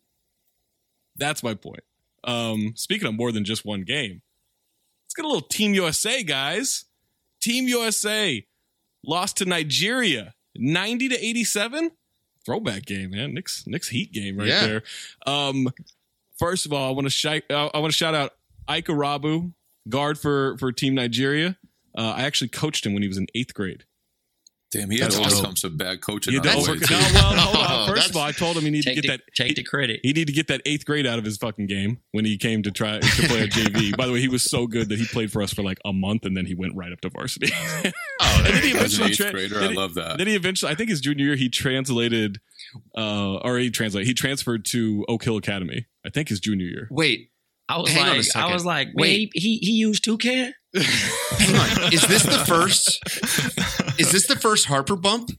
That's my point. Um, speaking of more than just one game, let's get a little Team U S A, guys. Team U S A lost to Nigeria, ninety to eighty-seven. Throwback game, man. Nick's Nick's Heat game right Yeah. there. Um, first of all, I want to shout. Uh, I want to shout out Ike Arabu, guard for for Team Nigeria. Uh, I actually coached him when he was in eighth grade. Damn, he had That's to awesome. overcome some bad coaching. He on had to the way, over- too. no, well, hold on. Oh, First that's- of all, I told him he needed Take to the, get that. take the credit. He needed to get that eighth grade out of his fucking game when he came to try to play at J V. By the way, he was so good that he played for us for like a month and then he went right up to varsity. Oh, and then he As an eventually eighth tra- grader, then I he- love that. Then he eventually, I think his junior year, he translated, uh, or he translated, he transferred to Oak Hill Academy. I think his junior year. Wait, I was hang on a like, second. I was like, Wait. wait, he he used Toucan? hang on. Is this the first? Is this the first Harper bump?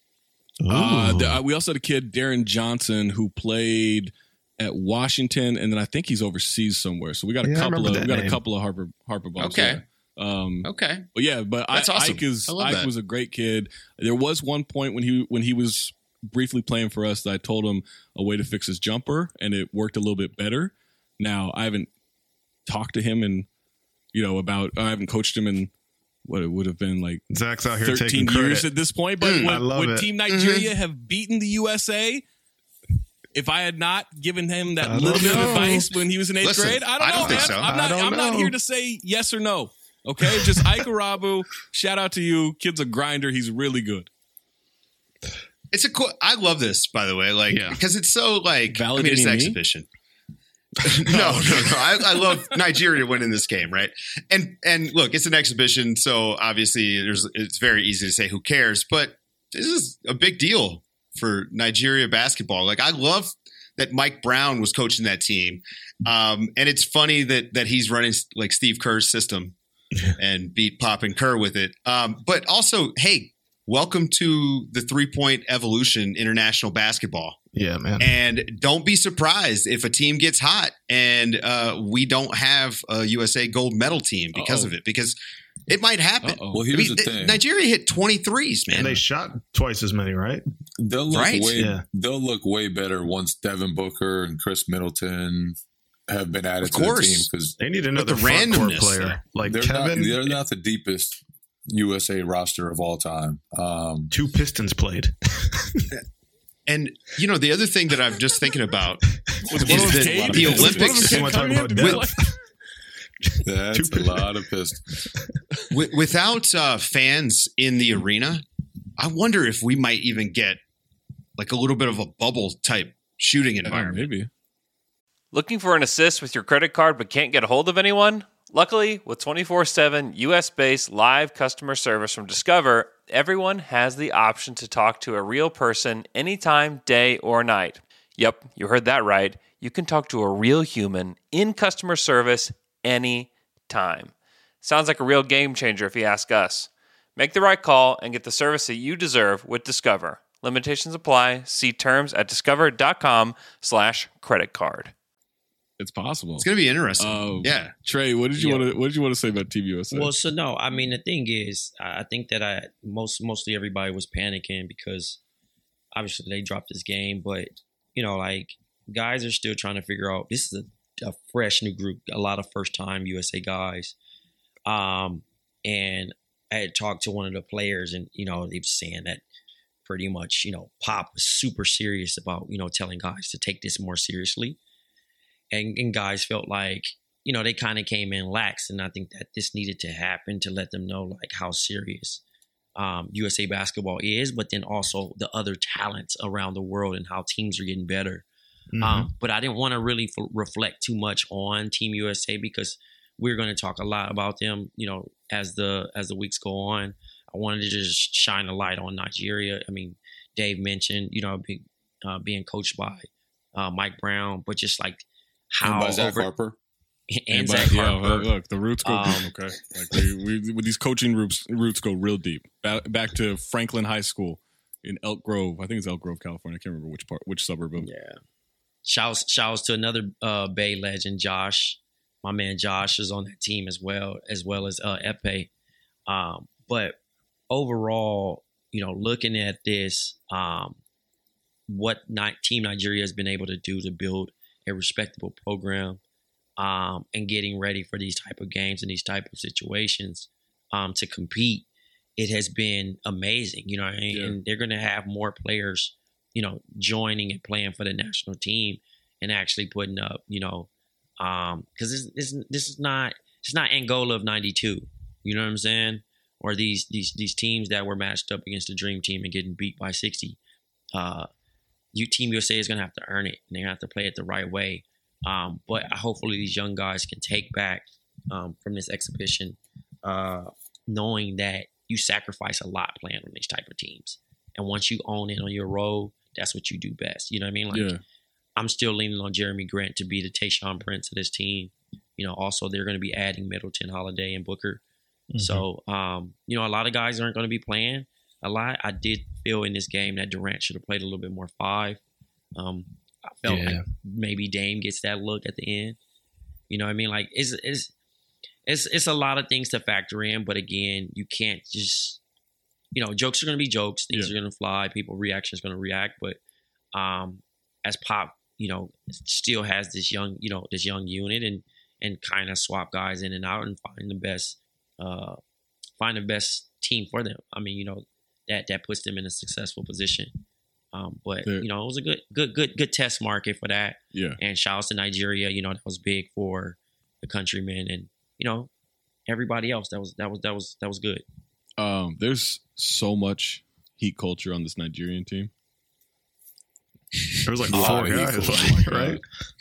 Uh, the, uh, we also had a kid, Darren Johnson, who played at Washington, and then I think he's overseas somewhere. So we got a Yeah, I couple remember of that we got name. a couple of Harper Harper bumps. Okay. yeah. Um, Okay. But yeah, but That's I, awesome. Ike is I love Ike that. was a great kid. There was one point when he when he was briefly playing for us that I told him a way to fix his jumper, and it worked a little bit better. Now I haven't talked to him and you know about I haven't coached him in what it would have been like Zach's out here thirteen taking years credit. at this point. But Mm, I would, love would it. Team Nigeria Mm-hmm. have beaten the U S A if I had not given him that I don't little bit of know. advice when he was in eighth Listen, grade? I don't I know, don't think man. so. I'm I not. don't I'm not know. here to say yes or no. Okay, just Ike Arabu. Shout out to you, kid's a grinder. He's really good. It's a cool. I love this, by the way, like Yeah. because it's so like I mean, Validating it's an me? exhibition. no, no, no. I, I love Nigeria winning this game, right? And and look, it's an exhibition, so obviously there's it's very easy to say who cares, but this is a big deal for Nigeria basketball. Like I love that Mike Brown was coaching that team, um, and it's funny that that he's running like Steve Kerr's system and beat Pop and Kerr with it. Um, but also, hey, welcome to the three point evolution international basketball. Yeah, man. And don't be surprised if a team gets hot and uh, we don't have a U S A gold medal team because Uh-oh. of it, because it might happen. Uh-oh. Well, I here's mean, the th- thing. Nigeria hit twenty-threes, man. And they shot twice as many, right? They'll look Right? way Yeah. they'll look way better once Devin Booker and Chris Middleton have been added Of to the course. team because They need another the front court randomness, player. Like they're Kevin, not they're not the deepest U S A roster of all time. Um, two Pistons played. And, you know, the other thing that I'm just thinking about Was is one of those that games- the was one of Olympics, those You wanna talk games about coming in? depth? that's Two a lot of Pistons. wi- without uh, fans in the arena, I wonder if we might even get like a little bit of a bubble type shooting Yeah, environment. maybe. Looking for an assist with your credit card but can't get a hold of anyone? Luckily, with twenty-four seven U S-based live customer service from Discover, everyone has the option to talk to a real person anytime, day or night. Yep, you heard that right. You can talk to a real human in customer service anytime. Sounds like a real game changer if you ask us. Make the right call and get the service that you deserve with Discover. Limitations apply. See terms at discover.com slash credit card. It's possible. It's going to be interesting. Uh, yeah. Trey, what did you Yeah. want to what did you want to say about Team U S A? Well, so no, I mean the thing is, I I think that I most mostly everybody was panicking because obviously they dropped this game, but you know, like guys are still trying to figure out. This is a, a fresh new group, a lot of first time U S A guys, um, and I had talked to one of the players, and you know, they were saying that pretty much, you know, Pop was super serious about you know telling guys to take this more seriously. And, and guys felt like, you know, they kind of came in lax. And I think that this needed to happen to let them know, like, how serious um, U S A basketball is, but then also the other talents around the world and how teams are getting better. Mm-hmm. Um, but I didn't want to really f- reflect too much on Team U S A because we're going to talk a lot about them, you know, as the as the weeks go on. I wanted to just shine a light on Nigeria. I mean, Dave mentioned, you know, being, uh, being coached by uh, Mike Brown, but just like how and by Zach over, Harper. And, And Zach by- yeah, Harper. look, the roots go Um, deep. Okay, like we, we, with these coaching roots, roots go real deep. Back, back to Franklin High School in Elk Grove. I think it's Elk Grove, California. I can't remember which part, which suburb. Of Yeah. Shouts, shouts to another uh, Bay legend, Josh. My man Josh is on that team as well, as well as uh, Epe. Um, but overall, you know, looking at this, um, what Ni- Team Nigeria has been able to do to build a respectable program um, and getting ready for these type of games and these type of situations um, to compete, it has been amazing. You know what I mean? Yeah. And they're going to have more players, you know, joining and playing for the national team and actually putting up, you know, um, because this, this this is not it's not Angola of ninety-two. You know what I'm saying? Or these these these teams that were matched up against the Dream Team and getting beat by sixty. Uh, you Team U S A is going to have to earn it, and they have to play it the right way. Um, but hopefully these young guys can take back um, from this exhibition, uh, knowing that you sacrifice a lot playing on these type of teams. And once you own it on your role, that's what you do best. You know what I mean? Like, Yeah. I'm still leaning on Jeremy Grant to be the Tayshaun Prince of this team. You know, also they're going to be adding Middleton, Holiday, and Booker. Mm-hmm. So, um, you know, a lot of guys aren't going to be playing a lot. I did feel in this game that Durant should have played a little bit more five. Um, I felt Yeah. like maybe Dame gets that look at the end. You know what I mean? Like, it's it's it's it's a lot of things to factor in. But again, you can't just, you know, jokes are going to be jokes. Things Yeah. are going to fly. People reaction is going to react. But um, as Pop, you know, still has this young, you know, this young unit and and kind of swap guys in and out and find the best, uh, find the best team for them. I mean, you know, that that puts them in a successful position. Um, but Yeah. you know, it was a good, good, good, good test market for that. Yeah. And shout outs to Nigeria. You know, that was big for the countrymen, and you know, everybody else. That was that was that was that was good. Um, there's so much heat culture on this Nigerian team. There was like A lot four of heat guys, culture. like, right?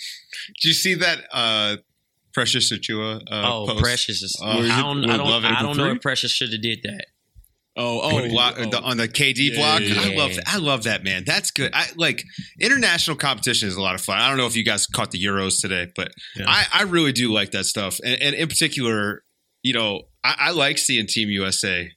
Did you see that uh, Precious Achua uh, oh, post? Precious is. Uh, I don't. would I love don't. it I for don't know three. if Precious should have did that. Oh, oh, Put block, oh. the- on the K D Yeah, block. yeah, I yeah. love that. I love that, man. That's good. I like international competition is a lot of fun. I don't know if you guys caught the Euros today, but Yeah. I, I really do like that stuff. And, and in particular, you know, I, I like seeing Team U S A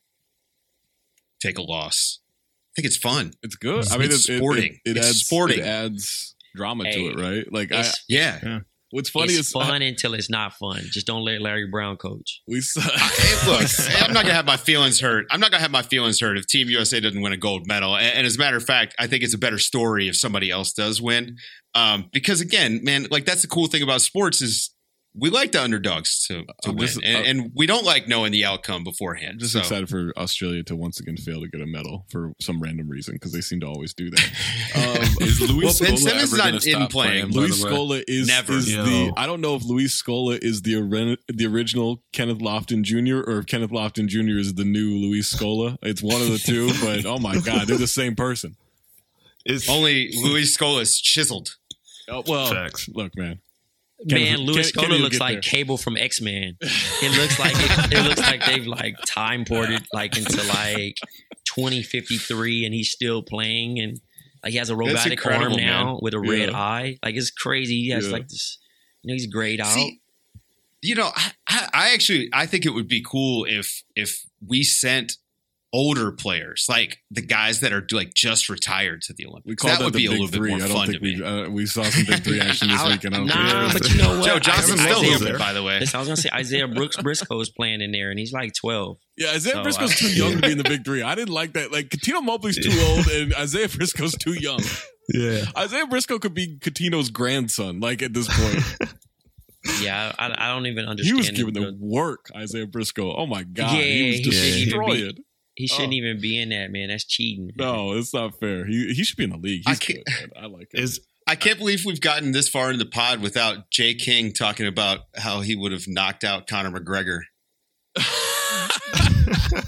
take a loss. I think it's fun. It's good. It's- I mean, it's it, it- sporting. It, it It's adds sporting. It adds drama Hey, to it, right? Like, I, It's, Yeah. Yeah. what's funny it's is fun until it's not fun. Just don't let Larry Brown coach. we saw. Hey, look, I'm not gonna have my feelings hurt. I'm not gonna have my feelings hurt if Team U S A doesn't win a gold medal. And, and as a matter of fact, I think it's a better story if somebody else does win. Um, because again, man, like that's the cool thing about sports is we like the underdogs to, to I'm win, just- and, uh, and we don't like knowing the outcome beforehand. I'm just So- excited for Australia to once again fail to get a medal for some random reason because they seem to always do that. Um, Is Luis Well, Ben Scola Simmons ever not gonna in stop playing. playing? by Luis the way? Scola is, Never. is Yo. the I don't know if Luis Scola is the ori- the original Kenneth Lofton Junior or if Kenneth Lofton Junior is the new Luis Scola. It's one of the two, but oh my god, they're the same person. It's Only Luis Scola is chiseled. Oh, well, Facts. look, man. Man, Kenneth- Louis Ken- Kenny Scola will looks get like there. Cable from X Men. It looks like it, it looks like they've like time ported like into like twenty fifty-three, and he's still playing, and like he has a robotic arm incredible, now man. with a red Yeah. eye. Like it's crazy. He has Yeah. like this. You know, he's grayed out. See, you know, I, I I actually I think it would be cool if if we sent older players, like the guys that are like just retired to the Olympics. We called that that, would the be a big little three. bit more I don't fun to think me. we uh, we saw some big three action this I- weekend. I don't nah, think- but you know what? Joe Johnson's Isaiah- still Isaiah- there, by the way. Listen, I was gonna say Isaiah Brooks Briscoe is playing in there, and he's like twelve. Yeah, Isaiah So, Briscoe's uh, too young to be in the big three. I didn't like that. Like, Coutinho Mobley's too old, and Isaiah Briscoe's too young. yeah. Isaiah Briscoe could be Coutinho's grandson, like, at this point. Yeah, I, I don't even He understand. was giving the- the work, Isaiah Briscoe. Oh, my God. Yeah, he was he shouldn't even be- destroyed. He shouldn't Oh. even be in that, man. That's cheating. man. No, it's not fair. He he should be in the league. I He's can't- good, man. I like it. Is I can't believe we've gotten this far in the pod without Jay King talking about how he would have knocked out Conor McGregor.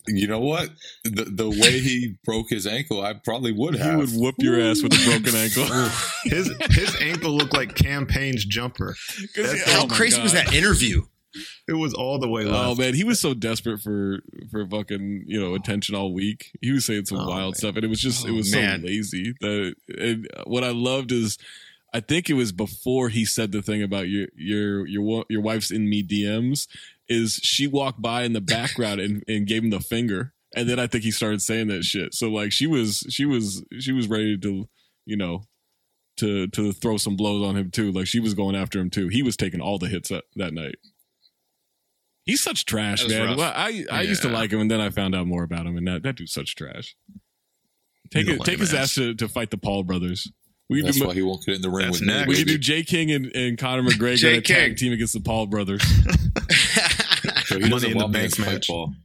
You know what? The the way he broke his ankle, I probably would have. He would whoop your ass with a broken ankle. his his ankle looked like Cam Payne's jumper. How oh crazy God. was that interview? It was all the way left. Oh man, he was so desperate for for fucking you know attention all week. He was saying some Oh, wild man. stuff, and it was just Oh, it was man. so lazy. That and what I loved is, I think it was before he said the thing about your your your wa- your wife's in me D Ms. Is she walked by in the background and, and gave him the finger, and then I think he started saying that shit. So like she was she was she was ready to you know to to throw some blows on him too. Like she was going after him too. He was taking all the hits that, that night. He's such trash, That was man. rough. Well, I I used to Yeah. like him, and then I found out more about him, and that, that dude's such trash. Take You it, don't take like his him, ass to, to fight the Paul brothers. We That's do why he won't get in the ring That's with me. next. we could do Jay King and, and Conor McGregor Jay in a tag King. team against the Paul brothers. So he Money doesn't in the want me Bank as fight match. Paul.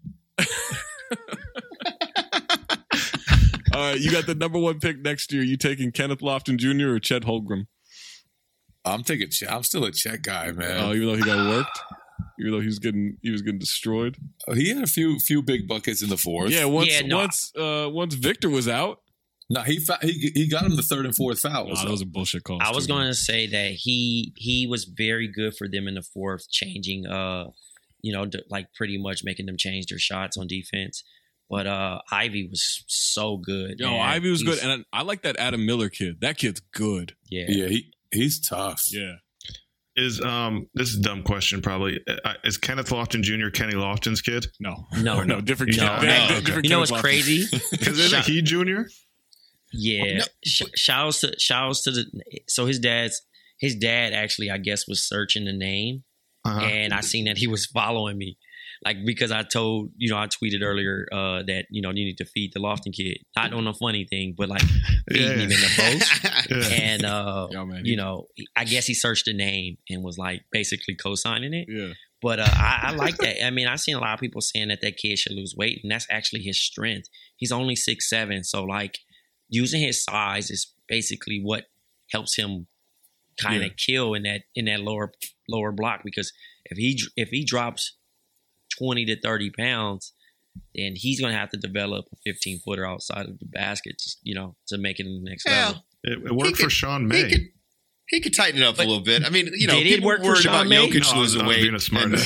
All right, you got the number one pick next year. You taking Kenneth Lofton Junior or Chet Holmgren? I'm taking. Ch- I'm still a Czech guy, man. Oh, even though he got worked, even though he was getting he was getting destroyed. Oh, he had a few few big buckets in the fourth. Yeah, once Yeah, no. once uh, once Victor was out, No, he fa- he he got him the third and fourth fouls. oh, those are bullshit calls. I was too. going to say that he he was very good for them in the fourth, changing, uh, you know, d- like pretty much making them change their shots on defense. But uh, Ivy was so good. Yo, man. Ivy was good, He's- and I, I like that Adam Miller kid. That kid's good. yeah, yeah, he he's tough. Yeah. Is um this is a dumb question probably. Uh, is Kenneth Lofton Junior Kenny Lofton's kid? No, No, Or no, different kid. No, Di- no. di- Okay. different you know Kenneth what's Lofton. crazy? Because isn't Shout- he Junior? Yeah. No. Sh- shouts to shouts to the so his dad's his dad actually I guess was searching the name Uh-huh. and I seen that he was following me. Like because I told you know, I tweeted earlier uh that, you know, you need to feed the Lofton kid. Not on a funny thing, but like feeding Yeah. him in the post. Yeah. And uh Yo, man, you he- know, I guess he searched the name and was like basically co-signing it. Yeah. But uh, I, I like that. I mean, I've seen a lot of people saying that that kid should lose weight, and that's actually his strength. He's only six seven, so like using his size is basically what helps him kind of Yeah. kill in that in that lower lower block. Because if he if he drops twenty to thirty pounds, then he's gonna have to develop a fifteen footer outside of the basket, just, you know, to make it in the next Yeah. level. It, it worked He for could- Sean He May. could, he could tighten it up a little bit. I mean, you know, Did it people work for worried Sean about May? Jokic No, I was- losing I was weight. being a smart and-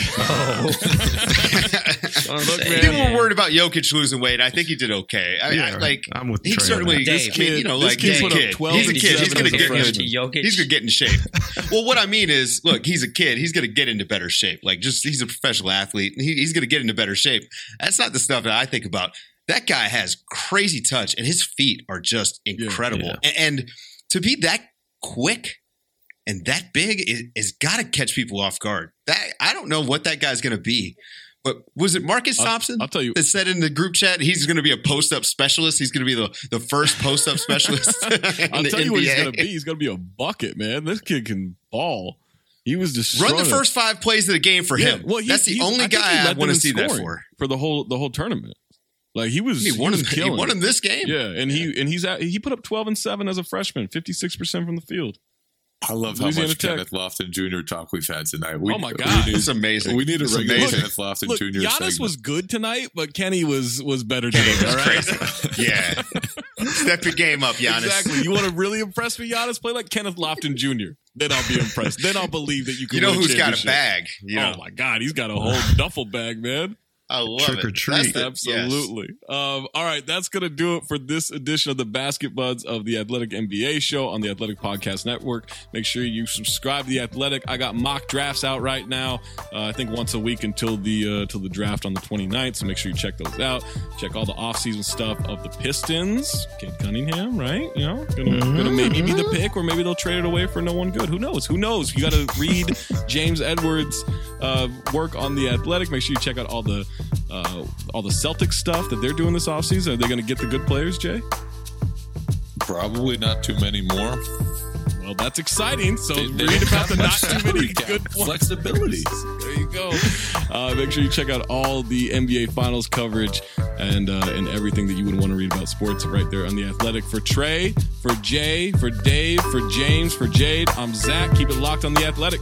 Oh, Look, man. People were worried about Jokic losing weight. I think he did okay. I, Yeah, I, like I'm with he Trey on certainly, that. this Dave, kid, you know, this like kid he's a put up kid. twelve He's a and kid. He's seven gonna as a get freshman. good. Jokic. He's gonna get in shape. Well, what I mean is, look, he's a kid. He's gonna get into better shape. Like, just he's a professional athlete. He, he's gonna get into better shape. That's not the stuff that I think about. That guy has crazy touch, and his feet are just incredible. yeah. And, and to be that quick and that big is, is got to catch people off guard. That I don't know what that guy's going to be, but was it Marcus I'll- Thompson? I'll tell you- that said in the group chat he's going to be a post up specialist. He's going to be the, the first post up specialist. in I'll the tell you what he's N B A. gonna be. He's gonna be a bucket, man. This kid can ball. He was destroying Run the it. first five plays of the game for Yeah, him. well, he- That's the he's- only I think he guy I led want them to in see that scoring for. for the whole the whole tournament. Like he was, He won was him. He killing won it. him this game. Yeah, and he and he's at, he put up twelve and seven as a freshman, fifty six percent from the field. I love how Louisiana much Tech. Kenneth Lofton Junior talk we've had tonight. We, Oh my we God. need- It's amazing. We need a It's regular amazing. Kenneth Lofton Look, Junior Giannis segment. was good tonight, but Kenny was was better today. All right, Yeah. Step your game up, Giannis. exactly. You want to really impress me, Giannis? Play like Kenneth Lofton Junior Then I'll be impressed. Then I'll believe that you can. You know win a who's got a championship. bag? You know. Oh my God, he's got a whole duffel bag, man. I love Trick it. or treat. That's the- Absolutely. Um, all right, that's going to do it for this edition of the Basket Buds of the Athletic N B A show on the Athletic Podcast Network. Make sure you subscribe to the Athletic. I got mock drafts out right now. Uh, I think once a week until the uh, till the draft on the twenty-ninth. So make sure you check those out. Check all the offseason stuff of the Pistons. Kate Cunningham, right? You know, gonna, Mm-hmm. gonna maybe be the pick, or maybe they'll trade it away for no one good. Who knows? Who knows? You got to read James Edwards' uh, work on the Athletic. Make sure you check out all the uh, all the Celtics stuff that they're doing this offseason. Are they going to get the good players, Jay? Probably not too many more. Well, that's exciting. So They- they read don't about have the not much too many salary cap good players. flexibility. There you go. Uh, make sure you check out all the N B A Finals coverage and uh, and everything that you would want to read about sports right there on The Athletic. For Trey, for Jay, for Dave, for James, for Jade, I'm Zach. Keep it locked on The Athletic.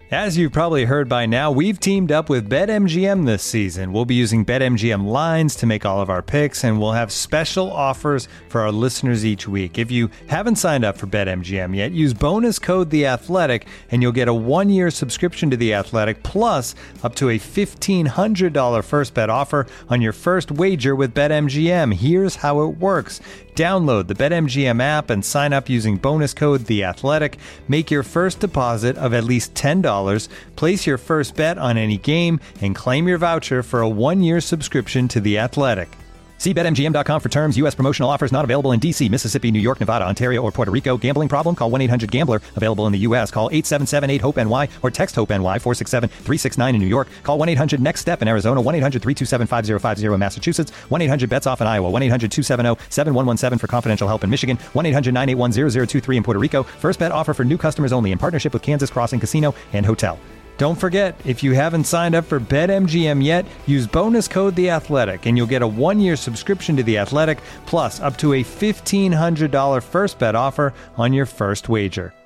As you've probably heard by now, we've teamed up with BetMGM this season. We'll be using BetMGM lines to make all of our picks, and we'll have special offers for our listeners each week. If you haven't signed up for BetMGM yet, use bonus code The Athletic, and you'll get a one-year subscription to The Athletic, plus up to a fifteen hundred dollars first bet offer on your first wager with BetMGM. Here's how it works. Download the BetMGM app and sign up using bonus code The Athletic. Make your first deposit of at least ten dollars. Place your first bet on any game and claim your voucher for a one-year subscription to The Athletic. See Bet M G M dot com for terms. U S promotional offers not available in D C, Mississippi, New York, Nevada, Ontario, or Puerto Rico. Gambling problem? Call one eight hundred gambler. Available in the U S. Call eight seven seven eight hope N Y or text HOPE-NY four six seven three six nine in New York. Call one eight hundred next step in Arizona. one eight hundred three two seven five zero five zero in Massachusetts. one eight hundred bets off in Iowa. one eight hundred two seven zero seven one one seven for confidential help in Michigan. one eight hundred nine eight one zero zero two three in Puerto Rico. First bet offer for new customers only in partnership with Kansas Crossing Casino and Hotel. Don't forget, if you haven't signed up for BetMGM yet, use bonus code The Athletic, and you'll get a one-year subscription to The Athletic, plus up to a fifteen hundred dollars first bet offer on your first wager.